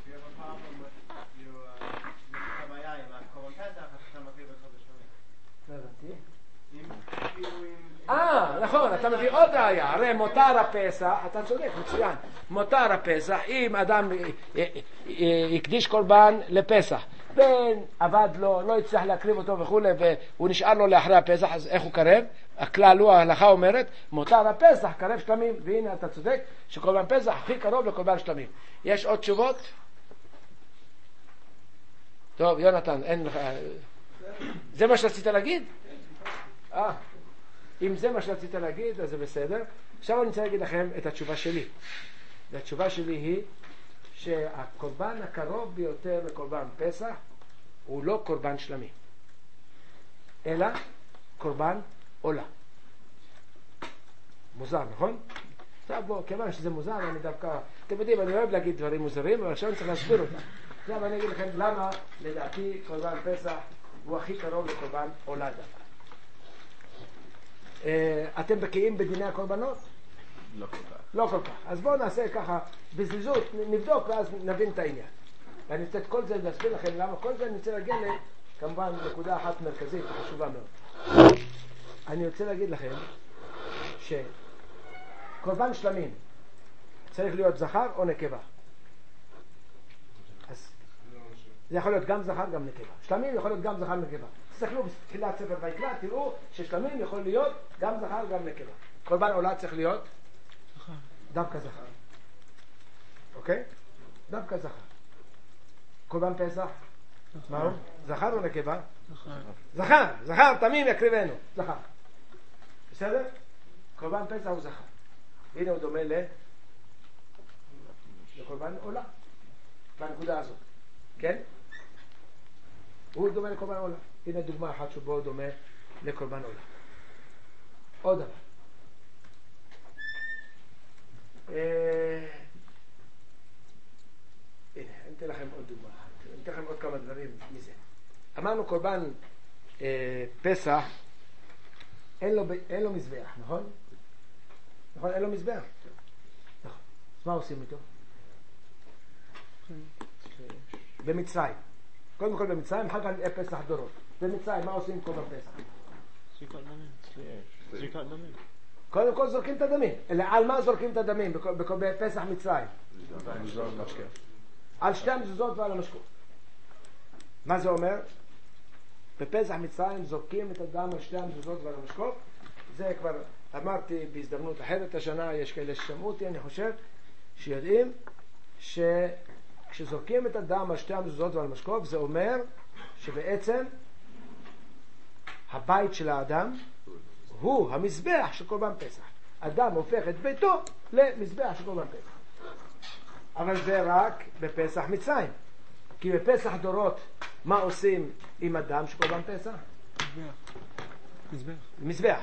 A: נכון, אתה מביא עוד ראיה. הרי מותר הפסח, אתה צודק, מצוין. מותר הפסח, אם אדם יקדיש קורבן לפסח, בן עבד לו, לא יצטרך להקריב אותו וכו', והוא נשאר לו לאחרי הפסח, אז איך הוא קרב? הכלל הוא, ההלכה אומרת, מותר הפסח, קרב שלמים. והנה אתה צודק, שקורבן פסח הכי קרוב לקורבן שלמים. יש עוד תשובות? טוב, יונתן, אין לך... זה מה שרצית להגיד? אם זה מה שרצית להגיד, אז זה בסדר. עכשיו אני רוצה להגיד לכם את התשובה שלי. והתשובה שלי היא שהקורבן הקרוב ביותר לקורבן פסח הוא לא קורבן שלמי, אלא קורבן עולה. מוזר, נכון? עכשיו בוא, כיוון שזה מוזר, אני דווקא... אתם יודעים, אני אוהב להגיד דברים מוזרים, אבל עכשיו אני צריך להסביר אותם. עכשיו אני אגיד לכם למה לדעתי קורבן פסח הוא הכי קרוב לקורבן עולה דווקא. אתם בקיאים בדיני הקורבנות?
B: לא כל כך.
A: לא כל כך. אז בואו נעשה ככה בזריזות, נבדוק ואז נבין את העניין. ואני רוצה את כל זה להסביר לכם למה כל זה. אני רוצה להגיע כמובן נקודה אחת מרכזית וחשובה מאוד. אני רוצה להגיד לכם שקורבן שלמים צריך להיות זכר או נקבה. אז זה יכול להיות גם זכר גם נקבה. שלמים יכול להיות גם זכר נקבה. תסתכלו בתחילת ספר ויקרא, תראו ששלמים יכול להיות גם זכר גם נקבה. קורבן עולה צריך להיות דווקא זכר. אוקיי? דווקא זכר. קורבן פסח? מה הוא? זכר או נקבה? זכר. זכר תמים יקריבנו. זכר. בסדר? קורבן פסח הוא זכר. הנה הוא דומה לקורבן עולה. בנקודה הזאת. כן? הוא דומה לקורבן עולה. הנה דוגמה אחת שבו הוא דומה לקורבן עולה. עוד דבר. הנה, אני אתן לכם עוד דוגמה אחת. אני אתן לכם עוד כמה דברים מזה. אמרנו קורבן פסח, אין לו מזבח, נכון? נכון, אין לו מזבח. נכון. אז מה עושים איתו? במצרים. קודם כל במצרים, אחר כך פסח דורות. במצרים, מה עושים קורבן פסח?
C: זריקת דמים.
A: קודם כל זורקים את הדמים. אלא על מה זורקים את הדמים בפסח מצרים? על שתי המזוזות ועל המשקוף. מה זה אומר? בפסח מצרים זורקים את הדם על שתי המזוזות ועל המשקוף. זה כבר אמרתי בהזדמנות אחרת השנה, יש כאלה ששמעו אותי, אני חושב, שיודעים שכשזורקים את הדם על שתי המזוזות ועל המשקוף, זה אומר שבעצם הבית של האדם הוא המזבח של קורבן פסח. אדם הופך את ביתו למזבח של קורבן פסח. אבל זה רק בפסח מצרים. כי בפסח דורות, מה עושים עם הדם של קורבן פסח? מזבח.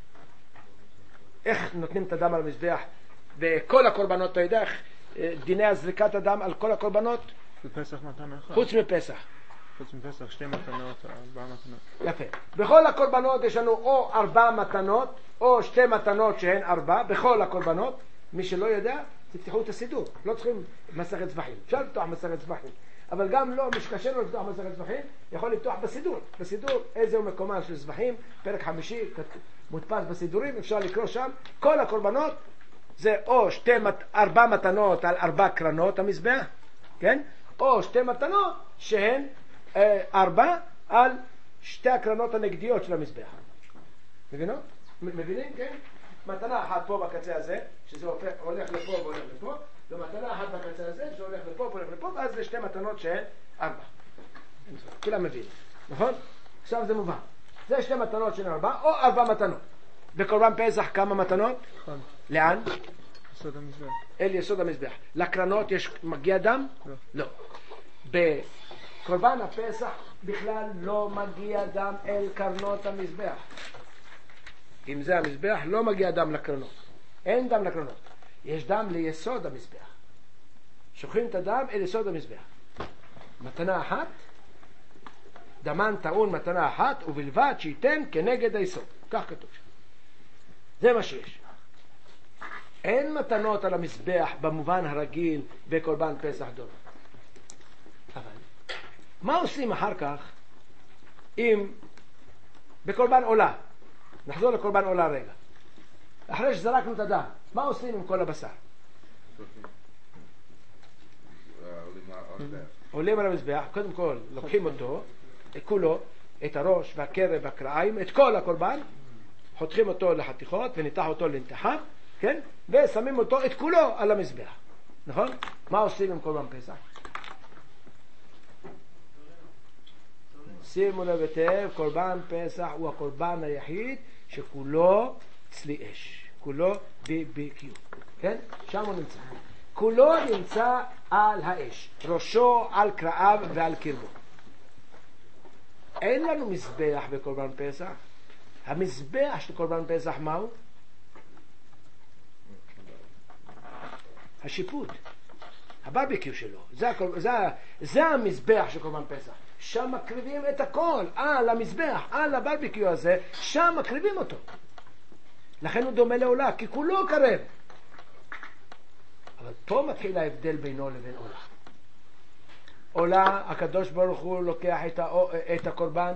A: איך נותנים את הדם על המזבח? בכל הקורבנות, אתה יודע איך דיני הזריקת הדם על כל הקורבנות?
C: בפסח מתנה אחת.
A: חוץ מפסח.
C: חוץ מפסח, 2 מתנות, 4 מתנות.
A: יפה. בכל הקורבנות יש לנו או 4 מתנות, או 2 מתנות שהן 4, בכל הקורבנות. מי שלא יודע, תפתחו את הסידור. לא צריכים מסכת זבחים. אפשר לפתוח מסכת זבחים. אבל גם לא, מי שקשה לו לפתוח מסכת זבחים, יכול לפתוח בסידור. בסידור, איזהו מקומן של זבחים, פרק 5, מודפס בסידורים, אפשר לקרוא שם. כל הקורבנות זה או 4 מתנות על 4 קרנות המזבח, כן? או 2 מתנות שהן 4 על 2 הקרנות הנגדיות של המזבח. מבינות? מבינים? כן? מתנה אחת פה בקצה הזה, שזה הולך לפה והולך לפה, ומתנה אחת בקצה הזה, שהולך לפה והולך לפה, ואז זה 2 מתנות שהן 4. כולם מבינים, נכון? עכשיו זה מובן. זה 2 מתנות שהן 4, או 4 מתנות. בקורבן פסח כמה מתנות? לאן?
C: יסוד המזבח.
A: אל יסוד המזבח. לקרנות מגיע דם?
C: לא.
A: בקורבן הפסח בכלל לא מגיע דם אל קרנות המזבח. אם זה המזבח, לא מגיע דם לקרנות. אין דם לקרנות. יש דם ליסוד המזבח. שוכרים את הדם אל יסוד המזבח. מתנה אחת, דמן טעון מתנה אחת, ובלבד שייתן כנגד היסוד. כך כתוב שם. זה מה שיש. אין מתנות על המזבח במובן הרגיל בקורבן פסח דומה. אבל מה עושים אחר כך אם בקורבן עולה? נחזור לקורבן עולה רגע. אחרי שזרקנו את הדם, מה עושים עם כל הבשר? עולים על המזבח, קודם כל לוקחים אותו, כולו, את הראש והקרב והקרעיים, את כל הקורבן, חותכים אותו לחתיכות וניתח אותו לנתיחה, כן? ושמים אותו את כולו על המזבח. נכון? מה עושים עם קורבן פסח? שימו לב היטב, קורבן פסח הוא הקורבן היחיד שכולו צלי אש, כולו BBQ, כן? שם הוא נמצא. כולו נמצא על האש, ראשו על קרעיו ועל קרבו. אין לנו מזבח בקורבן פסח. המזבח של קורבן פסח מהו? השיפוט, הברביקיו שלו. זה המזבח של קורבן פסח. שם מקריבים את הכל על המזבח, על הברביקיו הזה, שם מקריבים אותו. לכן הוא דומה לעולה, כי כולו קרב. אבל פה מתחיל ההבדל בינו לבין עולה. עולה, הקדוש ברוך הוא לוקח את הקורבן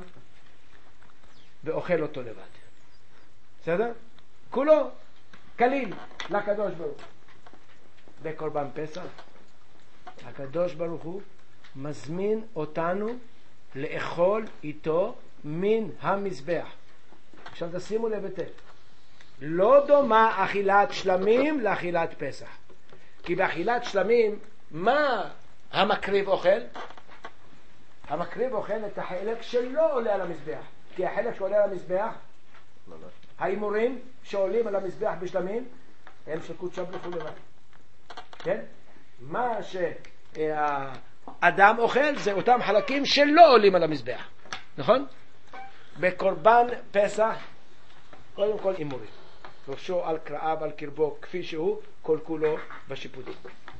A: ואוכל אותו לבד. בסדר? כולו כליל לקדוש ברוך הוא. בקורבן פסח הקדוש ברוך הוא מזמין אותנו לאכול איתו מן המזבח. עכשיו תשימו לב היטב, לא דומה אכילת שלמים לאכילת פסח. כי באכילת שלמים מה המקריב אוכל? המקריב אוכל את החלק שלא עולה על המזבח. כי החלק שעולה על המזבח, האימורים שעולים על המזבח בשלמים הם של קודשא בריך הוא לבד. כן? מה שהאדם אוכל זה אותם חלקים שלא עולים על המזבח. נכון? בקורבן פסח קודם כל אימורים, ראשו על קרעיו על קרבו כפי שהוא, כל כולו בשיפוטים.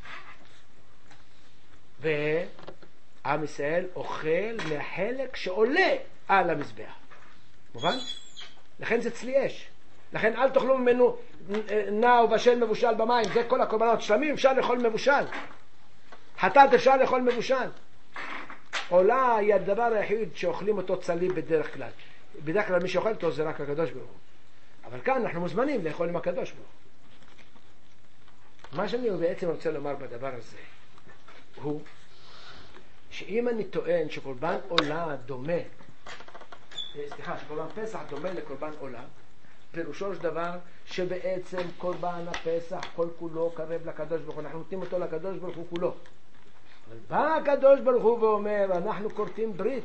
A: ועם ישראל אוכל מהחלק שעולה על המזבח. מובן? לכן זה צלי אש. לכן אל תאכלו ממנו נע ובשל מבושל במים. זה כל הקורבנות שלמים, אפשר לאכול מבושל. חטאת אפשר לאכול מבושל. עולה היא הדבר היחיד שאוכלים אותו צלי בדרך כלל. בדרך כלל מי שאוכל אותו זה רק הקדוש ברוך הוא. אבל כאן אנחנו מוזמנים לאכול עם הקדוש ברוך הוא. מה שאני בעצם רוצה לומר בדבר הזה הוא שאם אני טוען שקורבן עולה דומה, שקורבן פסח דומה לקורבן עולה, פירושו של דבר שבעצם קורבן הפסח כל כולו קרב לקדוש ברוך הוא, אנחנו נותנים אותו לקדוש ברוך הוא כולו. אבל בא הקדוש ברוך הוא ואומר, אנחנו כורתים ברית,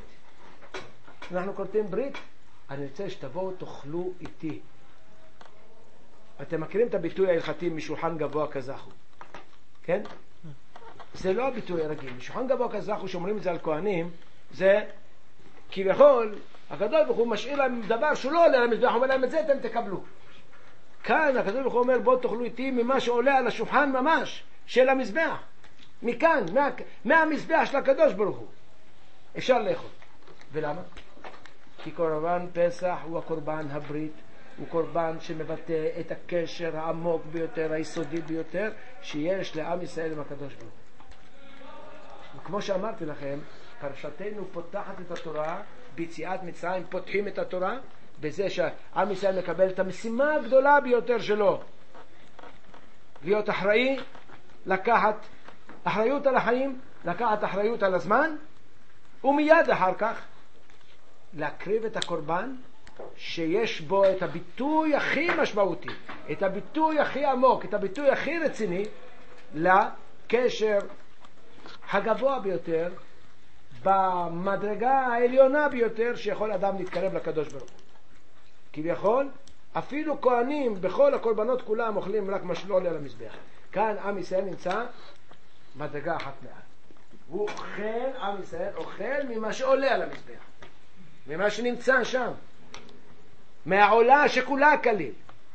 A: אני רוצה שתבואו תאכלו איתי. אתם מכירים את הביטוי ההלכתי משולחן גבוה כזכו, כן? זה לא הביטוי הרגיל. משולחן גבוה כזכו שאומרים את זה על כהנים, זה כביכול הקדוש ברוך הוא משאיר להם דבר שהוא לא עולה למזבח, הוא אומר להם את זה אתם תקבלו. כאן הקדוש ברוך הוא אומר בואו תאכלו איתי ממה שעולה על השולחן ממש של המזבח, מכאן, מהמזבח של הקדוש ברוך הוא אפשר לאכול. ולמה? כי קורבן פסח הוא הקורבן הברית, הוא קורבן שמבטא את הקשר העמוק ביותר, היסודי ביותר שיש לעם ישראל עם הקדוש ברוך הוא. וכמו שאמרתי לכם, פרשתנו פותחת את התורה, ביציאת מצרים פותחים את התורה, בזה שעם ישראל מקבל את המשימה הגדולה ביותר שלו, להיות אחראי, לקחת אחריות על החיים, לקחת אחריות על הזמן, ומיד אחר כך להקריב את הקורבן שיש בו את הביטוי הכי משמעותי, את הביטוי הכי עמוק, את הביטוי הכי רציני לקשר הגבוה ביותר, במדרגה העליונה ביותר שיכול אדם להתקרב לקדוש ברוך הוא. כביכול אפילו כהנים בכל הקורבנות כולם אוכלים רק מה שלא עולה על המזבח. כאן עם ישראל נמצא מדרגה אחת מעל. הוא אוכל, עם ישראל אוכל ממה שעולה על המזבח, ממה שנמצא שם, מהעולה שכולה כליל.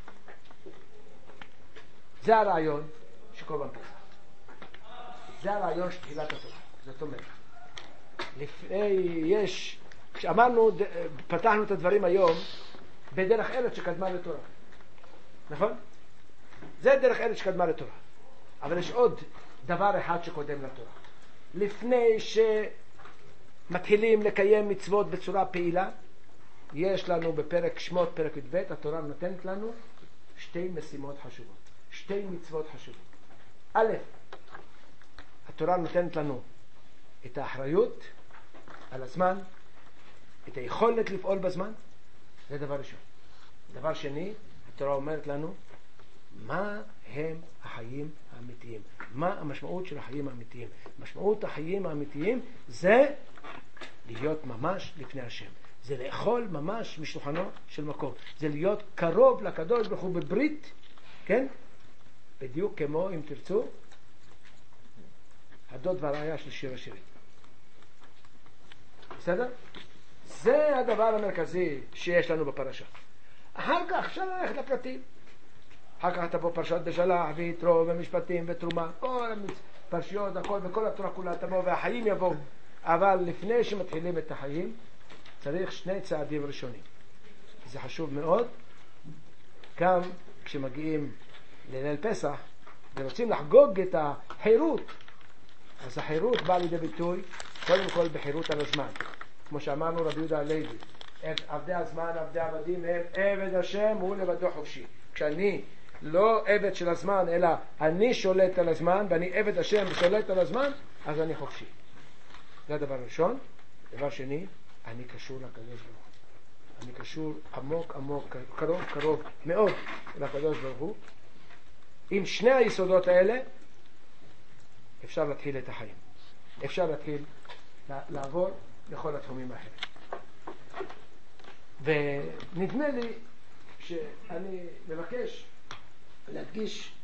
A: זה הרעיון של קורבן פסח. זה הרעיון של תחילת התורה. זאת אומרת, כשאמרנו, פתחנו את הדברים היום בדרך ארץ שקדמה לתורה, נכון? זה דרך ארץ שקדמה לתורה. אבל יש עוד דבר אחד שקודם לתורה. לפני שמתחילים לקיים מצוות בצורה פעילה, יש לנו בפרק שמות, פרק י"ב, התורה נותנת לנו שתי משימות חשובות, שתי מצוות חשובות. א', התורה נותנת לנו את האחריות על הזמן, את היכולת לפעול בזמן. זה דבר ראשון. דבר שני, התורה אומרת לנו מה הם החיים האמיתיים, מה המשמעות של החיים האמיתיים. משמעות החיים האמיתיים זה להיות ממש לפני השם, זה לאכול ממש משולחנו של מקום, זה להיות קרוב לקדוש ברוך הוא בברית, כן? בדיוק כמו, אם תרצו, הדוד והראיה של שיר השירים. בסדר? זה הדבר המרכזי שיש לנו בפרשה. אחר כך אפשר ללכת לפרטים. אחר כך תבוא פרשת בשלח ויתרו ומשפטים ותרומה, כל הפרשיות, הכל, וכל התורה כולה תבוא והחיים יבואו. אבל לפני שמתחילים את החיים צריך שני צעדים ראשונים. זה חשוב מאוד. גם כשמגיעים לליל פסח ורוצים לחגוג את החירות, אז החירות באה לידי ביטוי קודם כל בחירות על הזמן. כמו שאמרנו רבי יהודה הלוי, עבדי הזמן, עבדי עבדים, עבד השם הוא לבדו חופשי. כשאני לא עבד של הזמן, אלא אני שולט על הזמן, ואני עבד השם ושולט על הזמן, אז אני חופשי. זה הדבר הראשון. דבר שני, אני קשור לקדוש ברוך הוא. אני קשור עמוק עמוק, קרוב קרוב מאוד לקדוש ברוך הוא. עם שני היסודות האלה אפשר להתחיל את החיים. אפשר להתחיל לעבור לכל התחומים האחרים. ונדמה לי שאני מבקש להדגיש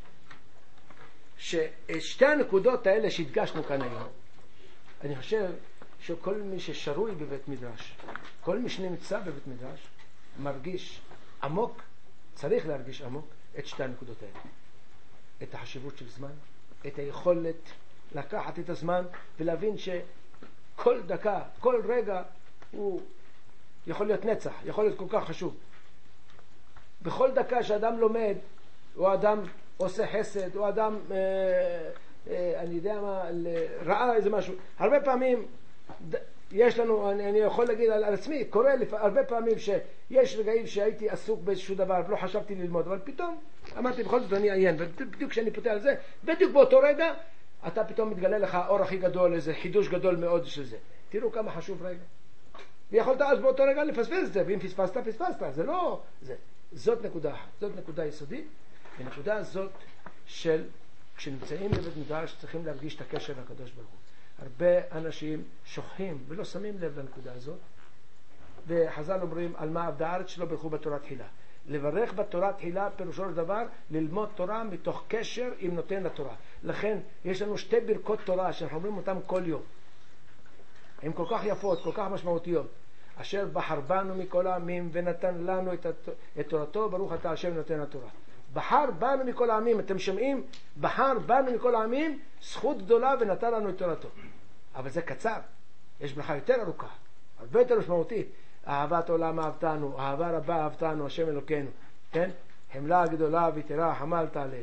A: ששתי הנקודות האלה שהדגשנו כאן היום, אני חושב שכל מי ששרוי בבית מדרש, כל מי שנמצא בבית מדרש, מרגיש עמוק, צריך להרגיש עמוק את שתי הנקודות האלה. את החשיבות של זמן, את היכולת לקחת את הזמן ולהבין שכל דקה, כל רגע הוא יכול להיות נצח, יכול להיות כל כך חשוב. בכל דקה שאדם לומד, או אדם עושה חסד, או אדם, אני יודע מה, ראה איזה משהו. הרבה פעמים יש לנו, אני יכול להגיד על עצמי, קורה הרבה פעמים שיש רגעים שהייתי עסוק באיזשהו דבר ולא חשבתי ללמוד, אבל פתאום אמרתי בכל זאת אני אעיין, ובדיוק כשאני פותח על זה, בדיוק באותו רגע אתה פתאום מתגלה לך האור הכי גדול, איזה חידוש גדול מאוד של זה. תראו כמה חשוב רגע. ויכולת אז באותו רגע לפספס את זה, ואם פספסת, פספסת. זה לא זה. זאת נקודה אחת. זאת נקודה יסודית. ונקודה הזאת של כשנמצאים בבית מדרש צריכים להרגיש את הקשר לקדוש ברוך הוא. הרבה אנשים שוכחים ולא שמים לב לנקודה הזאת. וחז"ל אומרים על מה עבדה הארץ שלא ברכו בתורה תחילה. לברך בתורה תחילה פירושו של דבר ללמוד תורה מתוך קשר עם נותן לתורה. לכן יש לנו שתי ברכות תורה שאנחנו אומרים אותן כל יום. הן כל כך יפות, כל כך משמעותיות. אשר בחר בנו מכל העמים ונתן לנו את תורתו, ברוך אתה השם נותן התורה. בחר בנו מכל העמים, אתם שומעים? בחר בנו מכל העמים, זכות גדולה ונתן לנו את תורתו. אבל זה קצר. יש ברכה יותר ארוכה, הרבה יותר משמעותית. אהבת עולם אהבתנו, אהבה רבה אהבתנו, השם אלוקינו. כן? חמלה גדולה ויתרה חמלת עלינו.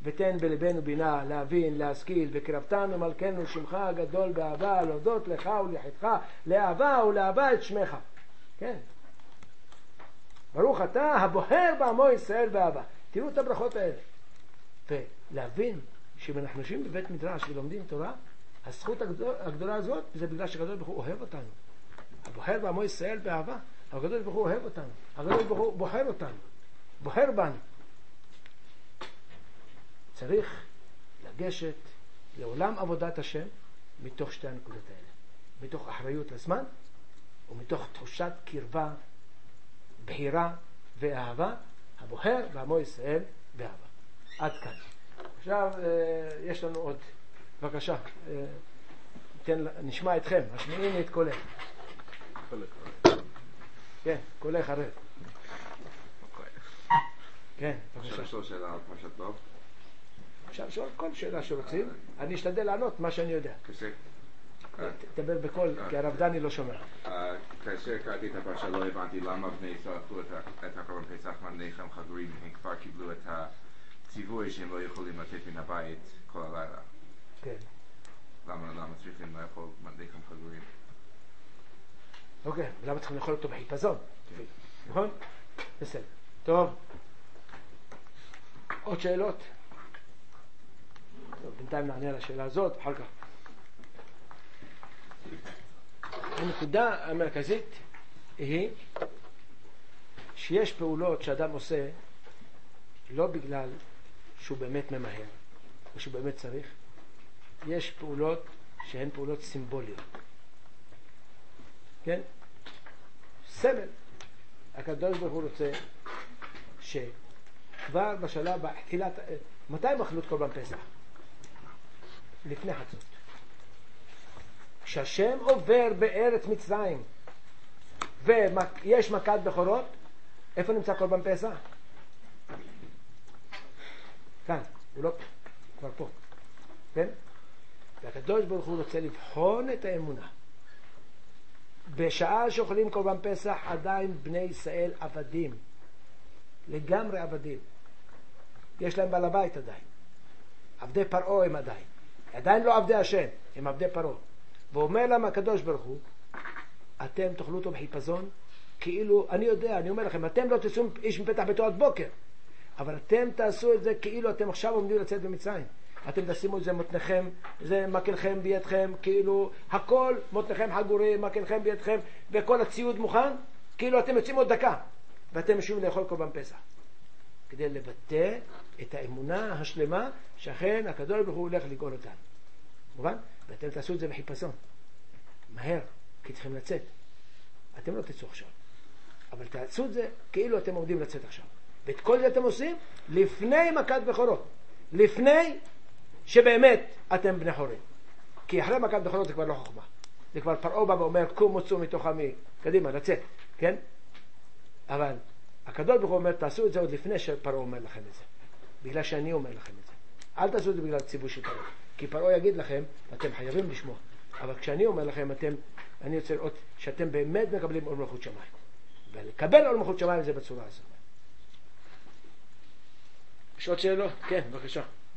A: ותן בלבנו בינה להבין, להשכיל, וקרבתנו מלכנו שמך הגדול באהבה, להודות לך ולחתך, לאהבה ולאהבה את שמך. כן. ברוך אתה הבוחר בעמו ישראל באהבה. תראו את הברכות האלה. ולהבין שאם אנחנו יושבים בבית מדרש ולומדים תורה, הזכות הגדולה הזאת זה בגלל שהקדוש ברוך הוא אוהב אותנו. הבוחר בעמו ישראל באהבה. הקדוש ברוך הוא אוהב אותנו. הקדוש ברוך הוא בוחר אותנו. בוחר בנו. צריך לגשת לעולם עבודת השם מתוך שתי הנקודות האלה. מתוך אחריות לזמן ומתוך תחושת קרבה, בחירה ואהבה. הבוחר בעמו ישראל באהבה. עד כאן. עכשיו יש לנו עוד. בבקשה. נשמע אתכם. השמיעיני את קולך. כן, קולך ערב. כן, בבקשה.
B: אפשר לשאול שאלה על פרשת בוב?
A: אפשר לשאול כל שאלה שרוצים. אני אשתדל לענות מה שאני יודע.
B: קשה.
A: תדבר בקול, כי הרב דני לא שומע.
B: כאשר קראתי את הפרשה לא הבנתי למה בני ישראל אכלו את הקורבן פסח מעניכם חגורים, הם כבר קיבלו את הציווי שהם לא יכולים לצאת מן הבית כל הלילה.
A: כן.
B: למה צריכים לאכול מעניכם חגורים?
A: אוקיי, ולמה צריכים לאכול אותו בחיפזון? נכון? בסדר. טוב. עוד שאלות? טוב, בינתיים נענה על השאלה הזאת, אחר כך. הנקודה המרכזית היא שיש פעולות שאדם עושה לא בגלל שהוא באמת ממהר או שהוא באמת צריך. יש פעולות שהן פעולות סימבוליות. כן? סמל. הקדוש ברוך הוא רוצה שכבר בשלב, בתחילת, מתי אכלו את קורבן פסח? לפני חצות. כשהשם עובר בארץ מצרים ויש מכת בכורות, איפה נמצא קורבן פסח? כאן, הוא לא כבר פה. כן? והקדוש ברוך הוא רוצה לבחון את האמונה. בשעה שאוכלים קורבן פסח עדיין בני ישראל עבדים. לגמרי עבדים. יש להם בעל הבית עדיין. עבדי פרעה הם עדיין לא עבדי השם, הם עבדי פרעה. ואומר להם הקדוש ברוך הוא, אתם תאכלו אותו בחיפזון, כאילו, אני יודע, אני אומר לכם, אתם לא תצאו איש מפתח ביתו עד בוקר, אבל אתם תעשו את זה כאילו אתם עכשיו עומדים לצאת במצרים. אתם תשימו את זה מותניכם, זה מקלכם בידכם, כאילו הכל מותניכם חגורים, מקלכם בידכם, וכל הציוד מוכן, כאילו אתם יוצאים עוד דקה, ואתם יושבים לאכול קורבן פסח. כדי לבטא את האמונה השלמה שאכן הקדוש ברוך הוא הולך לגאול אותנו. מובן? ואתם תעשו את זה בחיפזון. מהר, כי צריכים לצאת. אתם לא תצאו עכשיו. אבל תעשו את זה כאילו אתם עומדים לצאת עכשיו. ואת כל זה אתם עושים לפני מכת בכורות. לפני שבאמת אתם בני חורים. כי אחרי מכת בכורות זה כבר לא חוכמה. זה כבר פרעה בא ואומר, קום מוצאו מתוך עמי. קדימה, לצאת. כן? אבל הקדוש ברוך הוא אומר, תעשו את זה עוד לפני שפרעה אומר לכם את זה. בגלל שאני אומר לכם את זה. אל תעשו את זה בגלל ציווי של פרעה. כי פרעה יגיד לכם, אתם חייבים לשמוע. אבל כשאני אומר לכם, אני רוצה לראות שאתם באמת מקבלים עול מלכות שמיים. ולקבל עול מלכות שמיים זה בצורה הזאת. יש עוד שאלות? כן, בבקשה.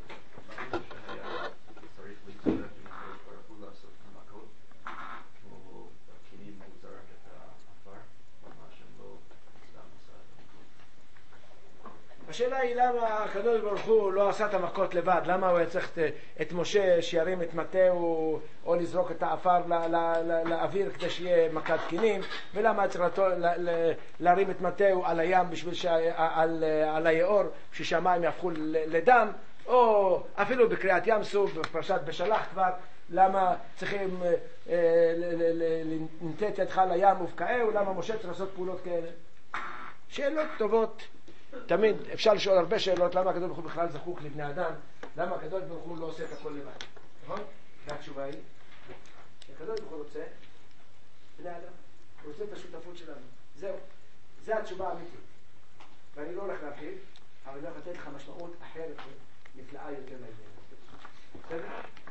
A: השאלה היא למה הקדוש ברוך הוא לא עשה את המכות לבד, למה הוא היה צריך את משה שירים את מטהו או לזרוק את האפר לאוויר כדי שיהיה מכת קינים, ולמה היה צריך להרים את מטהו על הים על היאור ששמיים יהפכו לדם, או אפילו בקריאת ים סוף בפרשת בשלח כבר, למה צריכים לנתת ידך לים ובקעהו, למה משה צריך לעשות פעולות כאלה. שאלות טובות. תמיד אפשר לשאול הרבה שאלות, למה הקדוש ברוך הוא בכלל זקוק לבני אדם, למה הקדוש ברוך הוא לא עושה את הכל לבד, נכון? והתשובה היא, הקדוש ברוך הוא רוצה בני אדם, הוא רוצה את השותפות שלנו, זהו, זה התשובה האמיתית, ואני לא הולך להרחיב, אבל אני הולך לתת לך משמעות אחרת נפלאה יותר לעניין. בסדר?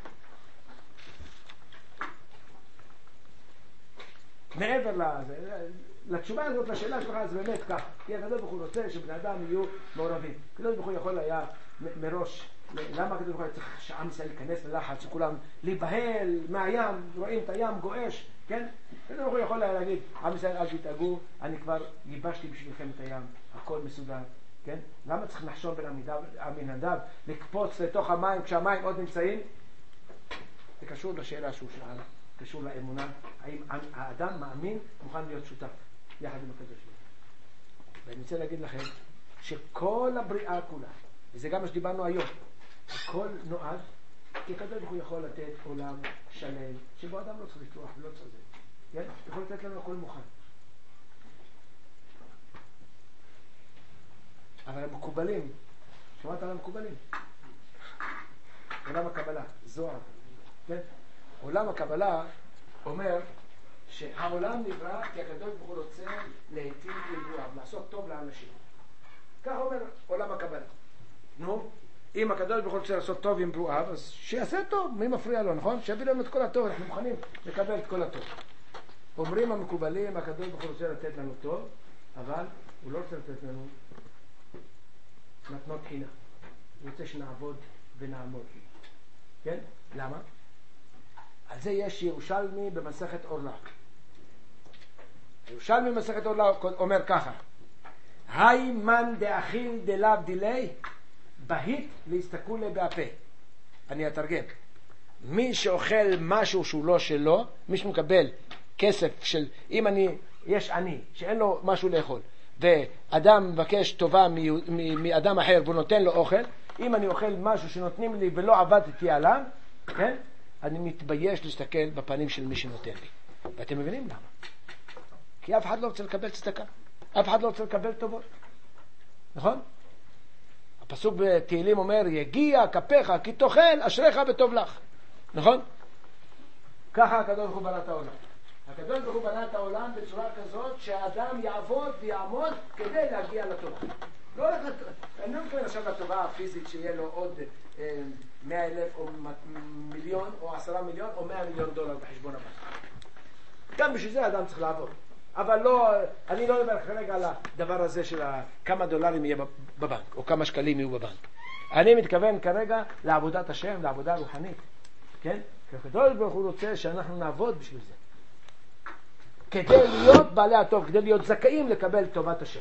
A: מעבר לזה, לתשובה הזאת, לשאלה שלך, זה באמת כך. כי הקדוש ברוך הוא רוצה שבני אדם יהיו מעורבים. הקדוש ברוך הוא יכול היה מראש למה הקדוש ברוך הוא צריך שעם ישראל להיכנס ללחץ, שכולם להיבהל מהים, רואים את הים גועש, כן? הקדוש ברוך הוא יכול להגיד, עם ישראל אל תתאגו, אני כבר ייבשתי בשבילכם את הים, הכל מסודר, כן? למה צריך נחשון בין עמינדב, לקפוץ לתוך המים כשהמים עוד נמצאים? זה קשור לשאלה שהוא שאל, קשור לאמונה, האם האדם מאמין מוכן להיות שותף יחד עם הקדוש ברוך הוא. ואני רוצה להגיד לכם שכל הבריאה כולה, וזה גם מה שדיברנו היום, הכל נועד כי הקדוש ברוך הוא יכול לתת עולם שלם שבו אדם לא צריך לפתוח ולא צריך זה, כן? יכול לתת לנו הכל מוכן. אבל המקובלים, שמעת על המקובלים? עולם הקבלה, זוהר, כן? עולם הקבלה אומר שהעולם נברא כי הקדוש ברוך הוא רוצה להיטיב עם ברואיו, לעשות טוב לאנשים. כך אומר עולם הקבלה. נו, אם הקדוש ברוך הוא רוצה לעשות טוב עם ברואיו, אז שיעשה טוב, מי מפריע לו, נכון? שיביא לנו את כל הטוב, אנחנו מוכנים לקבל את כל הטוב. אומרים המקובלים, הקדוש ברוך הוא רוצה לתת לנו טוב, אבל הוא לא רוצה לתת לנו מתנות חינם. הוא רוצה שנעבוד ונעמוד. כן? למה? על זה יש ירושלמי במסכת עורלה. ירושלמי במסכת עורלה אומר ככה: היי מן דאכיל דלאו דילי בהית להסתכלו לי בהפה. אני אתרגם. מי שאוכל משהו שהוא לא שלו, מי שמקבל כסף של, אם יש עני שאין לו משהו לאכול ואדם מבקש טובה מאדם אחר והוא נותן לו אוכל, אם אני אוכל משהו שנותנים לי ולא עבדתי עליו, כן? אני מתבייש להסתכל בפנים של מי שנותן לי. ואתם מבינים למה? כי אף אחד לא רוצה לקבל צדקה, אף אחד לא רוצה לקבל טובות, נכון? הפסוק בתהילים אומר יגיע כפיך כי תאכל אשריך וטוב לך, נכון? ככה הקדוש ברוך הוא בנה את העולם. הקדוש ברוך הוא בנה את העולם בצורה כזאת שהאדם יעבוד ויעמוד כדי להגיע לטובה. לא רק אני לא מתכוון עכשיו לטובה הפיזית שיהיה לו עוד 100,000 או מיליון או 10 מיליון או 100 מיליון דולר בחשבון הבנק. גם בשביל זה האדם צריך לעבוד. אבל לא, אני לא מדבר כרגע על הדבר הזה של כמה דולרים יהיה בבנק או כמה שקלים יהיו בבנק. אני מתכוון כרגע לעבודת השם, לעבודה רוחנית, כן? כי הקדוש ברוך הוא רוצה שאנחנו נעבוד בשביל זה, כדי להיות בעלי הטוב, כדי להיות זכאים לקבל טובת השם.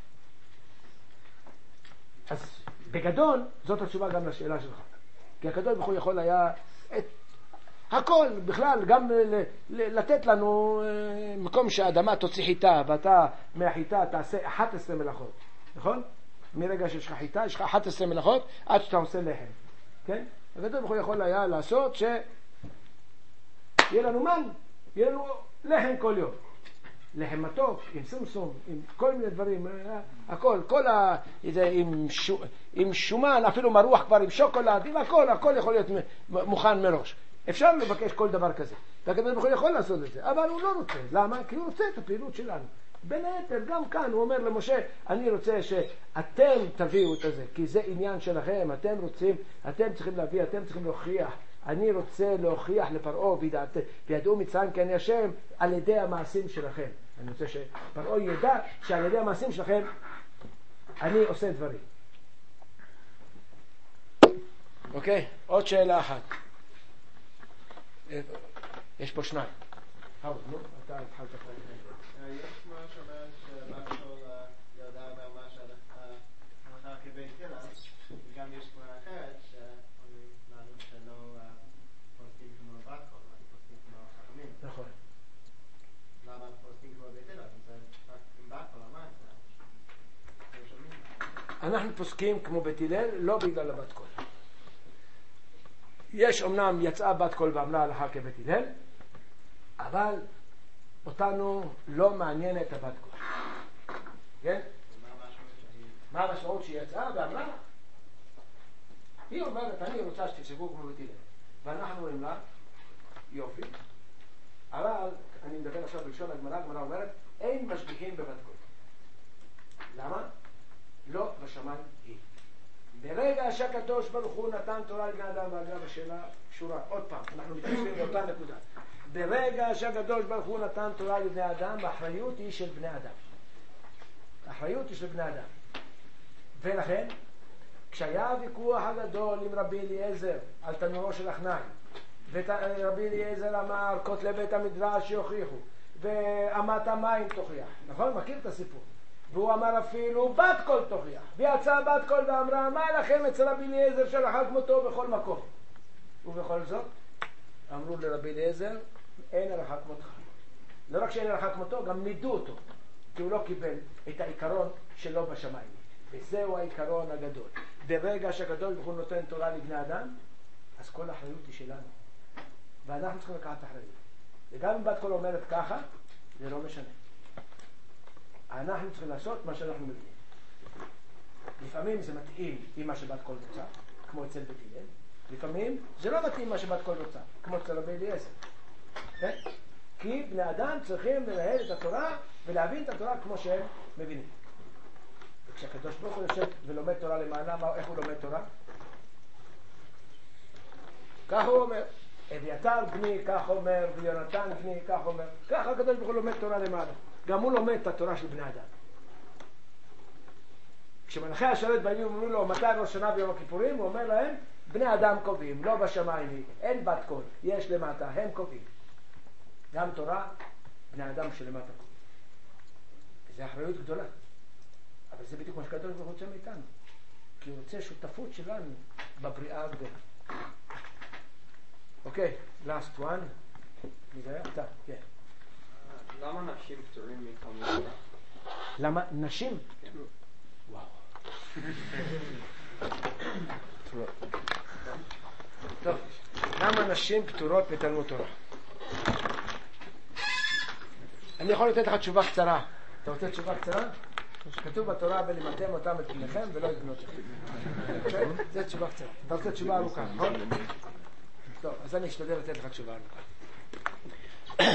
A: אז בגדול זאת התשובה גם לשאלה שלך, כי הקדוש ברוך הוא יכול היה את הכל בכלל, גם לתת לנו מקום שהאדמה תוציא חיטה ואתה מהחיטה תעשה 11 מלאכות, נכון? מרגע שיש לך חיטה יש לך 11 מלאכות עד שאתה עושה לחם, כן? הקדוש ברוך הוא יכול היה לעשות שיהיה לנו מן, יהיה לנו לחם כל יום, לחם מתוק עם סומסום, עם כל מיני דברים, הכל, עם שומן, אפילו מרוח כבר עם שוקולד, עם הכל יכול להיות מוכן מראש. אפשר לבקש כל דבר כזה, והקדוש ברוך הוא יכול לעשות את זה, אבל הוא לא רוצה. למה? כי הוא רוצה את הפעילות שלנו. בין היתר גם כאן הוא אומר למשה, אני רוצה שאתם תביאו את זה, כי זה עניין שלכם, אתם רוצים, אתם צריכים להביא, אתם צריכים להוכיח. אני רוצה להוכיח לפרעה וידעו מצרים כי אני השם על ידי המעשים שלכם. אני רוצה שפרעה ידע שעל ידי המעשים שלכם אני עושה דברים. אוקיי, עוד שאלה אחת. יש פה שניים. נו, אתה התחלת כבר.
D: יש מה שאומר שבת כל ירדה ברמה שהלכה כבית תהילה, וגם יש תמונה אחרת שאומרים לנו שלא פוסקים כמו בת כל, אבל פוסקים כמו חכמים.
A: נכון.
D: למה פוסקים כמו בית תהילה? זה רק עם בת כל, מה זה?
A: אנחנו פוסקים כמו בית הלל לא בגלל הבת קול. יש אמנם יצאה בת קול ועמלה הלכה כבית הלל, אבל אותנו לא מעניינת הבת קול. כן? מה המשמעות שהיא יצאה ואמרה? היא אומרת אני רוצה שתפסקו כמו בית הלל, ואנחנו אומרים לה יופי, אבל אני מדבר עכשיו בלשון הגמרא, הגמרא אומרת אין משגיחים בבת קול. למה? לא בשמיים היא. ברגע שהקדוש ברוך הוא נתן תורה לבני אדם, ואגב השאלה קשורה, עוד פעם, אנחנו מתייחסים לאותה נקודה. ברגע שהקדוש ברוך הוא נתן תורה לבני אדם, האחריות היא של בני אדם. האחריות היא של בני אדם. ולכן, כשהיה הוויכוח הגדול עם רבי אליעזר על תלמודו של אחנאי, ורבי אליעזר אמר כותלי בית המדרש שיוכיחו ואמת המים תוכיח, נכון? מכיר את הסיפור? והוא אמר אפילו בת קול תוכיח, ויצאה בת קול ואמרה מה לכם אצל רבי אליעזר שלחה כמותו בכל מקום, ובכל זאת אמרו לרבי אליעזר אין הלכה כמותך. לא רק שאין הלכה כמותו, גם נידו אותו, כי הוא לא קיבל את העיקרון שלו בשמיים, וזהו העיקרון הגדול. ברגע שהגדול ברוך הוא נותן תורה לבני אדם, אז כל האחריות היא שלנו, ואנחנו צריכים לקחת אחריות. וגם אם בת קול אומרת ככה, זה לא משנה, אנחנו צריכים לעשות מה שאנחנו מבינים. לפעמים זה מתאים עם מה שבת קול רוצה, כמו אצל בית הלל, לפעמים זה לא מתאים מה שבת קול רוצה, כמו אצל רבי אליעזר. כי בני אדם צריכים לנהל את התורה ולהבין את התורה כמו שהם מבינים. וכשהקדוש ברוך הוא יושב ולומד תורה למעלה, איך הוא לומד תורה? כך הוא אומר, אביתר בני כך אומר, ויונתן בני כך אומר, ככה הקדוש ברוך הוא לומד תורה למעלה. גם הוא לומד את התורה של בני אדם. כשמלאכי השרת באים ואומרים לו מתי ראש שנה ביום הכיפורים, הוא אומר להם בני אדם קובעים, לא בשמיים היא, אין בת קול, יש למטה, הם קובעים. גם תורה, בני אדם שלמטה קובעים. וזו אחריות גדולה. אבל זה בדיוק מה שקדוש ברוך הוא רוצה מאיתנו, כי הוא רוצה שותפות שלנו בבריאה הגדולה. אוקיי, last one. מי זה היה? אתה, כן.
E: למה נשים פטורים מתלמוד תורה?
A: למה נשים? וואו. טוב, למה נשים פטורות מתלמוד תורה? אני יכול לתת לך תשובה קצרה. אתה רוצה תשובה קצרה? כתוב בתורה ולימדתם אותם את בניכם ולא את בנותיכם. זו תשובה קצרה. אתה רוצה תשובה ארוכה, נכון? טוב, אז אני אשתדל לתת לך תשובה ארוכה.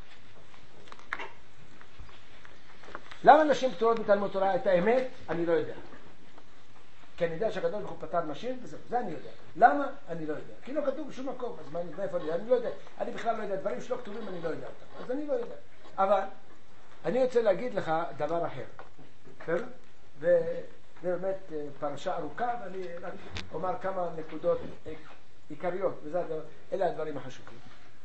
A: למה נשים פטורות מתלמוד תורה? את האמת אני לא יודע. כי אני יודע שהקדוש ברוך הוא פטר נשים, זה אני יודע. למה? אני לא יודע. כי לא כתוב בשום מקום, אז מאיפה אני יודע? אני לא יודע. אני בכלל לא יודע. דברים שלא כתובים אני לא יודע אותם. אז אני לא יודע. אבל אני רוצה להגיד לך דבר אחר. בסדר? וזה באמת פרשה ארוכה, ואני רק אומר כמה נקודות עיקריות, ואלה הדברים החשובים.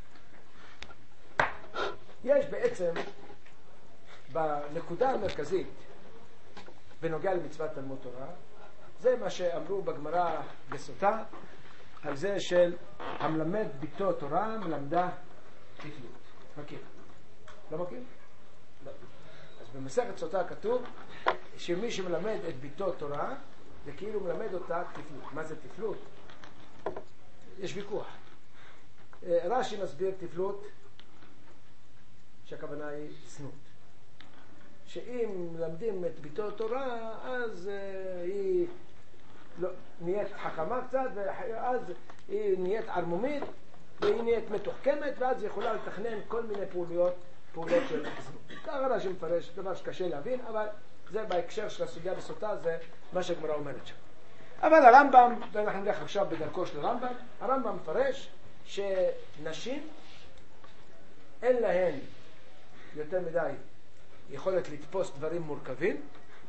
A: יש בעצם בנקודה המרכזית בנוגע למצוות תלמוד תורה, זה מה שאמרו בגמרא בסוטה, על זה של המלמד ביתו תורה מלמדה תפלות. מכיר? לא מכיר? לא. אז במסכת סוטה כתוב שמי שמלמד את ביתו תורה זה כאילו מלמד אותה תפלות. מה זה תפלות? יש ויכוח. רש"י מסביר תפלות שהכוונה היא זנות. שאם מלמדים את ביתו תורה אז היא לא, נהיית חכמה קצת, ואז היא נהיית ערמומית והיא נהיית מתוחכמת, ואז היא יכולה לתכנן כל מיני פעולות של זנות. ככה רש"י מפרש, דבר שקשה להבין, אבל זה בהקשר של הסוגיה בסוטה, זה מה שהגמרא אומרת שם. אבל הרמב"ם, ואנחנו נלך עכשיו בדרכו של הרמב"ם, הרמב"ם מפרש שנשים אין להן יותר מדי יכולת לתפוס דברים מורכבים,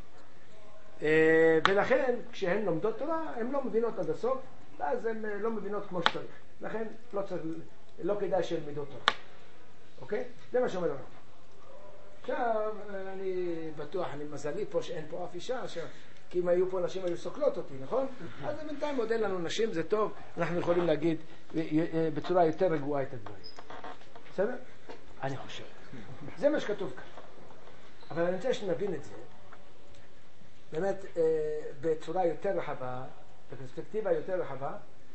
A: ולכן כשהן לומדות תורה הן לא מבינות עד הסוף, ואז הן לא מבינות כמו שצריך. לכן לא כדאי שהן ילמדו תורה. אוקיי? זה מה שאומר הרמב"ם. עכשיו אני בטוח, אני מזלי פה שאין פה אף אישה, כי אם היו פה נשים היו סוקלות אותי, נכון? אז בינתיים עוד אין לנו נשים, זה טוב, אנחנו יכולים להגיד בצורה יותר רגועה את הדברים. בסדר? אני חושב. זה מה שכתוב כאן. אבל אני רוצה שנבין את זה באמת בצורה יותר רחבה, בפרספקטיבה יותר רחבה,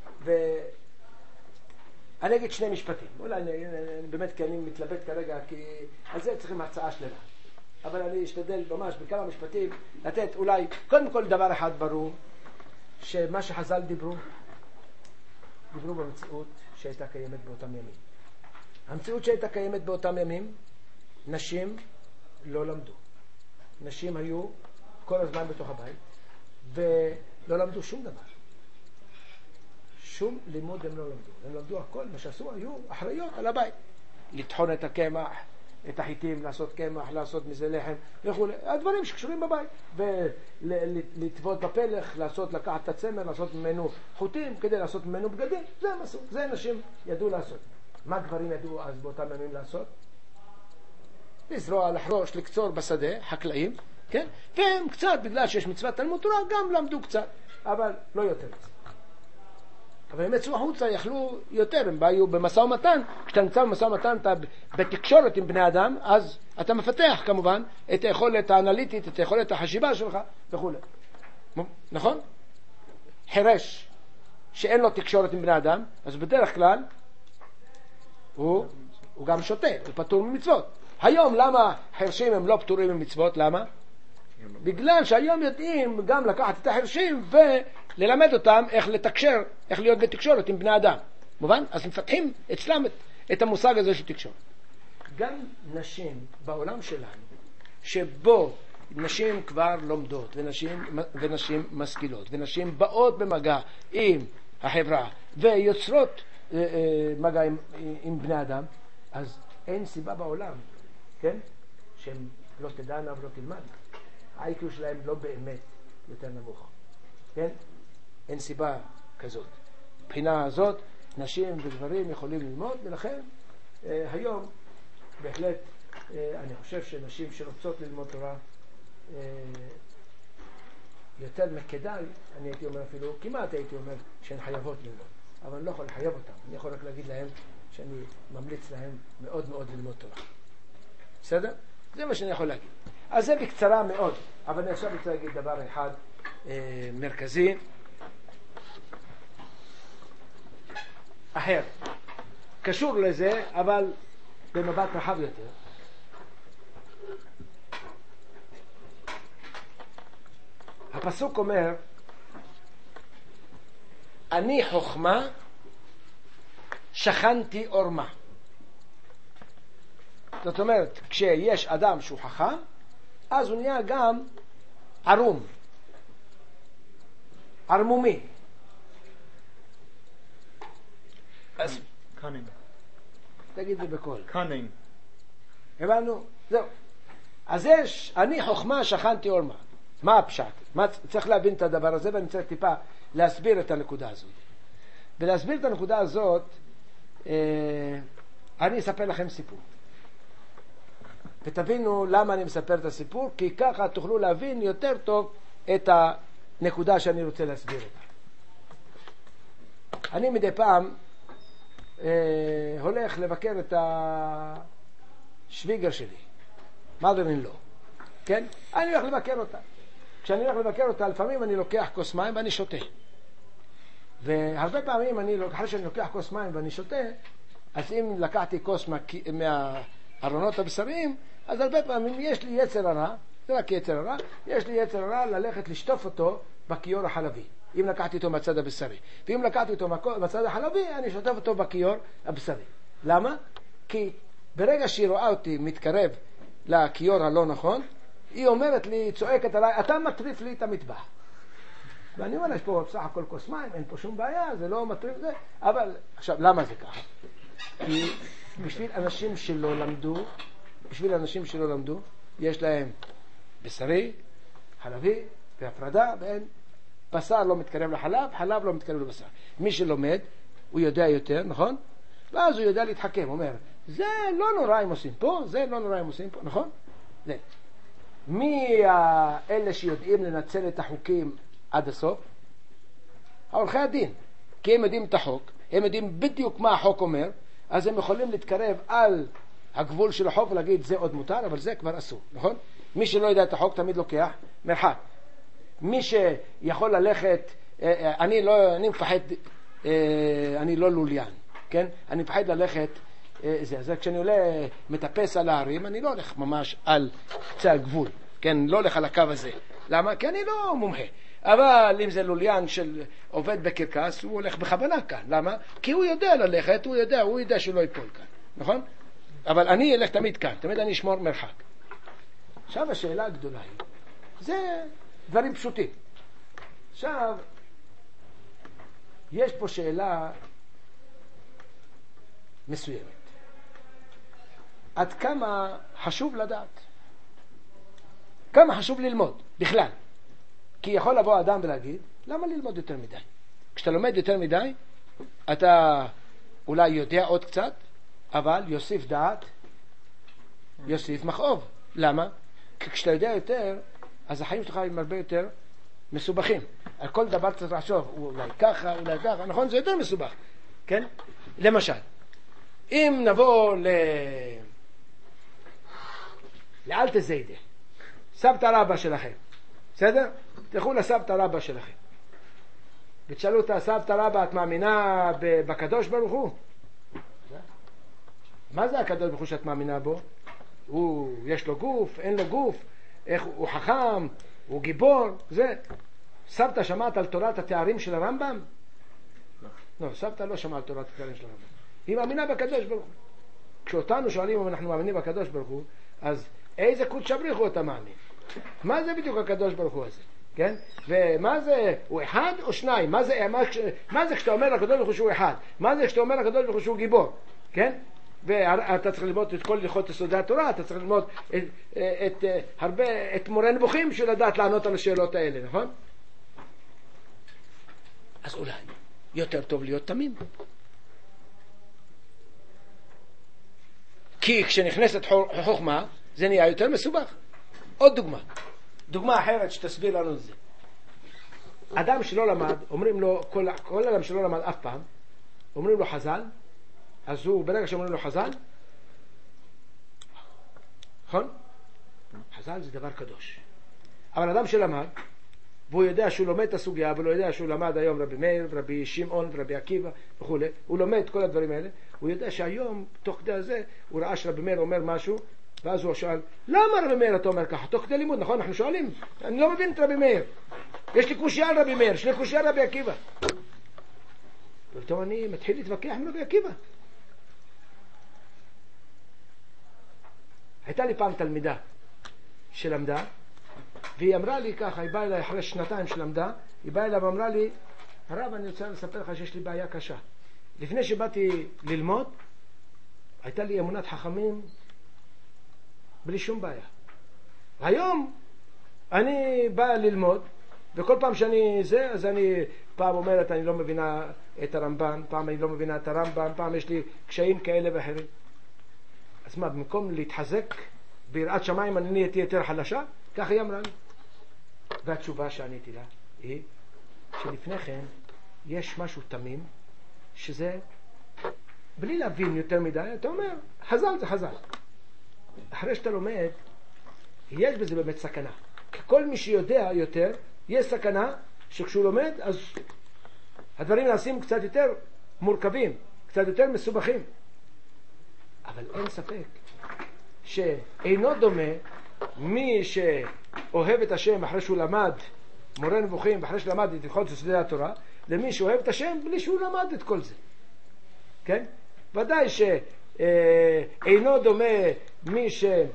A: ואני אגיד שני משפטים. אולי באמת כי אני מתלבט כרגע, כי על זה צריכים הרצאה שלמה. אבל אני אשתדל ממש בכמה משפטים לתת אולי קודם כל דבר אחד ברור, שמה שחז"ל דיברו במציאות שהייתה קיימת באותם ימים. המציאות שהייתה קיימת באותם ימים, נשים לא למדו. נשים היו כל הזמן בתוך הבית ולא למדו שום דבר. שום לימוד הם לא למדו. הם למדו הכל, מה שעשו היו אחראיות על הבית. לטחון את הקמח, את החיטים, לעשות קמח, לעשות מזה לחם וכו'. הדברים שקשורים בבית. ולטוות בפלך, לקחת את הצמר, לעשות ממנו חוטים כדי לעשות ממנו בגדים. זה הם עשו. זה נשים ידעו לעשות. מה גברים ידעו אז באותם ימים לעשות? לזרוע, לחרוש, לקצור בשדה, חקלאים, כן? והם קצת, בגלל שיש מצוות תלמוד תורה, גם למדו קצת, אבל לא יותר. אבל הם יצאו החוצה, יכלו יותר, הם באו במשא ומתן. כשאתה נמצא במשא ומתן, אתה בתקשורת עם בני אדם, אז אתה מפתח כמובן את היכולת האנליטית, את היכולת החשיבה שלך וכו'. נכון? חירש שאין לו תקשורת עם בני אדם, אז בדרך כלל הוא גם שותה, הוא פטור ממצוות. היום למה חרשים הם לא פטורים ממצוות? למה? בגלל שהיום יודעים גם לקחת את החרשים וללמד אותם איך לתקשר, איך להיות בתקשורת עם בני אדם. מובן? אז מפתחים אצלם את המושג הזה של תקשורת. גם נשים בעולם שלנו, שבו נשים כבר לומדות ונשים משכילות ונשים באות במגע עם החברה ויוצרות מגע עם בני אדם, אז אין סיבה בעולם, כן? שהן לא תדענה ולא תלמד. ה-IQ שלהם לא באמת יותר נמוך, כן? אין סיבה כזאת. מבחינה הזאת נשים וגברים יכולים ללמוד, ולכן היום בהחלט אני חושב שנשים שרוצות ללמוד תורה יותר מכדאי, אני הייתי אומר אפילו, כמעט הייתי אומר שהן חייבות ללמוד, אבל אני לא יכול לחייב אותן. אני יכול רק להגיד להם שאני ממליץ להם מאוד מאוד ללמוד תורה. בסדר? זה מה שאני יכול להגיד. אז זה בקצרה מאוד, אבל אני עכשיו רוצה להגיד דבר אחד מרכזי אחר, קשור לזה אבל במבט רחב יותר. הפסוק אומר, אני חוכמה שכנתי עורמה. זאת אומרת, כשיש אדם שהוא חכם, אז הוא נהיה גם ערום, ערמומי. אז
C: קאנינג.
A: תגיד את זה בקול.
C: קאנינג.
A: הבנו? זהו. אז יש, אני חוכמה שכנתי עורמה. מה הפשט? צריך להבין את הדבר הזה, ואני צריך טיפה להסביר את הנקודה הזאת. ולהסביר את הנקודה הזאת, אני אספר לכם סיפור. ותבינו למה אני מספר את הסיפור, כי ככה תוכלו להבין יותר טוב את הנקודה שאני רוצה להסביר אותה. אני מדי פעם הולך לבקר את השוויגר שלי, mother-in-law, כן? אני הולך לבקר אותה. כשאני הולך לבקר אותה, לפעמים אני לוקח כוס מים ואני שותה. והרבה פעמים אחרי שאני לוקח כוס מים ואני שותה, אז אם לקחתי כוס מהארונות הבשריים, אז הרבה פעמים יש לי יצר הרע, זה רק יצר הרע, יש לי יצר הרע ללכת לשטוף אותו בכיור החלבי, אם לקחתי אותו מהצד הבשרי. ואם לקחתי אותו מהצד החלבי, אני שוטף אותו בכיור הבשרי. למה? כי ברגע שהיא רואה אותי מתקרב לכיור הלא נכון, היא אומרת לי, צועקת עליי, אתה מטריף לי את המטבח. ואני אומר, יש פה בסך הכל כוס מים, אין פה שום בעיה, זה לא מטריף זה. אבל עכשיו, למה זה ככה? כי בשביל אנשים שלא למדו, יש להם בשרי, חלבי והפרדה, ואין בשר לא מתקרב לחלב, חלב לא מתקרב לבשר. מי שלומד, הוא יודע יותר, נכון? ואז הוא יודע להתחכם, הוא אומר, זה לא נורא אם עושים פה, זה לא נורא אם עושים פה, נכון? זה. מי אלה שיודעים לנצל את החוקים עד הסוף? עורכי הדין. כי הם יודעים את החוק, הם יודעים בדיוק מה החוק אומר, אז הם יכולים להתקרב על הגבול של החוק ולהגיד זה עוד מותר, אבל זה כבר אסור, נכון? מי שלא יודע את החוק תמיד לוקח מרחק. מי שיכול ללכת, אני מפחד, אני לא לוליין, כן? אני מפחד ללכת, אז כשאני עולה מטפס על ההרים, אני לא הולך ממש על קצה הגבול, כן? לא הולך על הקו הזה. למה? כי אני לא מומחה. אבל אם זה לוליין של עובד בקרקס, הוא הולך בכוונה כאן. למה? כי הוא יודע ללכת, הוא יודע שלא ייפול כאן, נכון? אבל אני אלך תמיד כאן, תמיד אני אשמור מרחק. עכשיו השאלה הגדולה היא, זה דברים פשוטים. עכשיו, יש פה שאלה מסוימת. עד כמה חשוב לדעת. כמה חשוב ללמוד, בכלל. כי יכול לבוא אדם ולהגיד, למה ללמוד יותר מדי? כשאתה לומד יותר מדי, אתה אולי יודע עוד קצת, אבל יוסיף דעת, יוסיף מכאוב. למה? כי כשאתה יודע יותר, אז החיים שלך הם הרבה יותר מסובכים. על כל דבר צריך לחשוב, אולי ככה, אולי ככה, נכון? זה יותר מסובך. כן? למשל, אם נבוא לאלטה זיידה, סבתא רבא שלכם, בסדר? תלכו לסבתא רבא שלכם ותשאלו אותה, סבתא רבא, את מאמינה בקדוש ברוך הוא? מה זה הקדוש ברוך הוא שאת מאמינה בו? יש לו גוף, אין לו גוף, הוא חכם, הוא גיבור, זה. סבתא שמעת על תורת התארים של הרמב"ם? לא, סבתא לא שמעה על תורת התארים של הרמב"ם. היא מאמינה בקדוש ברוך הוא. כשאותנו שואלים אם אנחנו מאמינים בקדוש ברוך הוא, אז איזה קודש בריך הוא אתה מאמין? מה זה בדיוק הקדוש ברוך הוא הזה? כן? ומה זה, הוא אחד או שניים? מה זה כשאתה אומר לקדוש ברוך הוא שהוא אחד? מה זה כשאתה אומר לקדוש ברוך הוא שהוא גיבור? כן? ואתה צריך ללמוד את כל הלכות יסודי התורה, אתה צריך ללמוד את מורה נבוכים בשביל לדעת לענות על השאלות האלה, נכון? אז אולי יותר טוב להיות תמים. כי כשנכנסת חוכמה, זה נהיה יותר מסובך. עוד דוגמה. דוגמה אחרת שתסביר לנו את זה. אדם שלא למד, אומרים לו, כל אדם שלא למד אף פעם, אומרים לו חז"ל, אז הוא, ברגע שאומרים לו חז"ל, נכון? חז"ל זה דבר קדוש. אבל אדם שלמד, והוא יודע שהוא לומד את הסוגיה, אבל הוא יודע שהוא למד היום רבי מאיר, רבי שמעון, רבי עקיבא וכו'. הוא לומד את כל הדברים האלה. הוא יודע שהיום, תוך כדי הזה, הוא ראה שרבי מאיר אומר משהו, ואז הוא שואל, למה רבי מאיר אתה אומר ככה? תוך כדי לימוד, נכון? אנחנו שואלים, אני לא מבין את רבי מאיר. יש לי קושיה על רבי מאיר, יש לי קושיה על רבי עקיבא. פתאום אני מתחיל להתווכח עם רבי עקיבא. הייתה לי פעם תלמידה שלמדה, והיא אמרה לי ככה, היא באה אליי אחרי שנתיים שלמדה, היא באה אליי ואמרה לי, הרב, אני רוצה לספר לך שיש לי בעיה קשה. לפני שבאתי ללמוד, הייתה לי אמונת חכמים בלי שום בעיה. היום אני בא ללמוד, וכל פעם שאני זה, אז אני פעם אומרת אני לא מבינה את הרמב"ן, פעם אני לא מבינה את הרמב"ן, פעם יש לי קשיים כאלה ואחרים. אז מה, במקום להתחזק ביראת שמיים אני נהייתי יותר חלשה? כך היא אמרה לי. והתשובה שעניתי לה היא שלפני כן יש משהו תמים, שזה בלי להבין יותר מדי, אתה אומר, חז"ל זה חז"ל. אחרי שאתה לומד, יש בזה באמת סכנה. כי כל מי שיודע יותר, יש סכנה שכשהוא לומד, אז הדברים נעשים קצת יותר מורכבים, קצת יותר מסובכים. אבל אין ספק שאינו דומה מי שאוהב את השם אחרי שהוא למד מורה נבוכים, ואחרי שלמד את הלכות יסודי התורה, למי שאוהב את השם בלי שהוא למד את כל זה. כן? ודאי שאינו דומה מי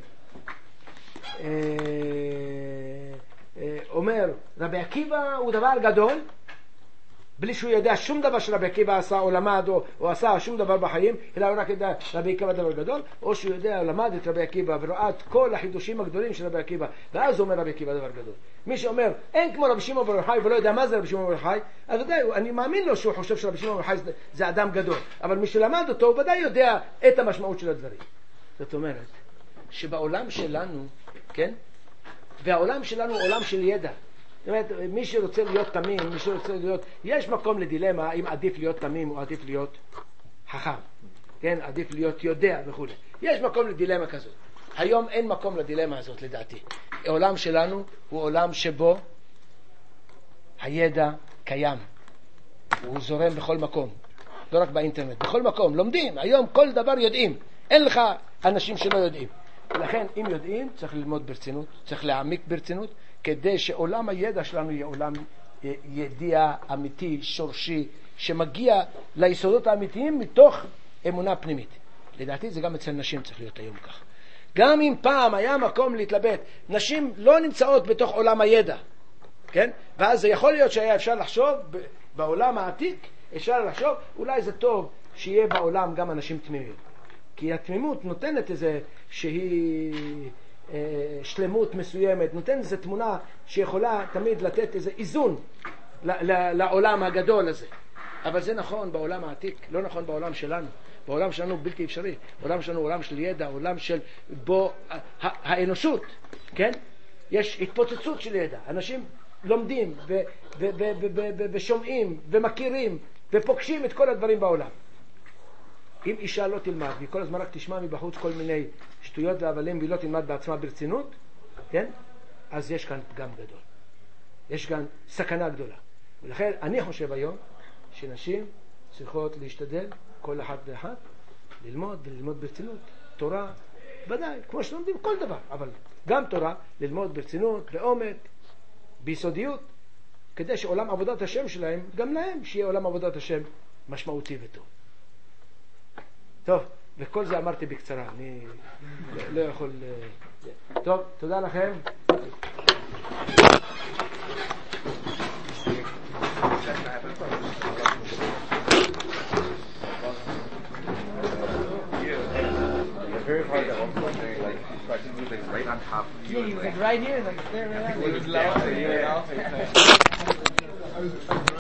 A: שאומר רבי עקיבא הוא דבר גדול, בלי שהוא יודע שום דבר שרבי עקיבא עשה או למד או עשה שום דבר בחיים, אלא הוא רק יודע רבי עקיבא דבר גדול, או שהוא יודע למד את רבי עקיבא וראה את כל החידושים הגדולים של רבי עקיבא, ואז הוא אומר רבי עקיבא דבר גדול. מי שאומר אין כמו רבי שמעון בר יוחאי ולא יודע מה זה רבי שמעון בר יוחאי, אז ודאי אני מאמין לו שהוא חושב שרבי שמעון בר יוחאי זה אדם גדול, אבל מי שלמד אותו הוא ודאי יודע את המשמעות של הדברים. זאת אומרת שבעולם שלנו, כן? והעולם שלנו הוא עולם של ידע. זאת אומרת, מי שרוצה להיות תמים, מי שרוצה להיות, יש מקום לדילמה אם עדיף להיות תמים או עדיף להיות חכם, כן? עדיף להיות יודע וכו'. יש מקום לדילמה כזאת. היום אין מקום לדילמה הזאת לדעתי. העולם שלנו הוא עולם שבו הידע קיים. הוא זורם בכל מקום. לא רק באינטרנט, בכל מקום. לומדים. היום כל דבר יודעים. אין לך אנשים שלא יודעים. ולכן אם יודעים צריך ללמוד ברצינות, צריך להעמיק ברצינות, כדי שעולם הידע שלנו יהיה עולם ידיע אמיתי, שורשי, שמגיע ליסודות האמיתיים מתוך אמונה פנימית. לדעתי זה גם אצל נשים צריך להיות היום כך. גם אם פעם היה מקום להתלבט, נשים לא נמצאות בתוך עולם הידע, כן? ואז זה יכול להיות שהיה אפשר לחשוב בעולם העתיק, אפשר לחשוב, אולי זה טוב שיהיה בעולם גם אנשים תמימים. כי התמימות נותנת איזה שהיא שלמות מסוימת, נותנת איזו תמונה שיכולה תמיד לתת איזה איזון לעולם הגדול הזה. אבל זה נכון בעולם העתיק, לא נכון בעולם שלנו. בעולם שלנו בלתי אפשרי. בעולם שלנו עולם של ידע, עולם של בו האנושות, כן? יש התפוצצות של ידע. אנשים לומדים ושומעים ומכירים ופוגשים את כל הדברים בעולם. אם אישה לא תלמד, והיא כל הזמן רק תשמע מבחוץ כל מיני שטויות והבלים, והיא לא תלמד בעצמה ברצינות, כן? אז יש כאן פגם גדול. יש כאן סכנה גדולה. ולכן אני חושב היום שנשים צריכות להשתדל, כל אחד ואחד, ללמוד וללמוד ברצינות. תורה, ודאי, כמו שלומדים כל דבר, אבל גם תורה, ללמוד ברצינות, בעומק, ביסודיות, כדי שעולם עבודת השם שלהם, גם להם, שיהיה עולם עבודת השם משמעותי וטוב. טוב, וכל זה אמרתי בקצרה, אני לא יכול... טוב, תודה לכם.
B: Very hard at one point, like, he was like right on top of you.
F: Yeah, he was like right here, like there, right on.
B: It was loud.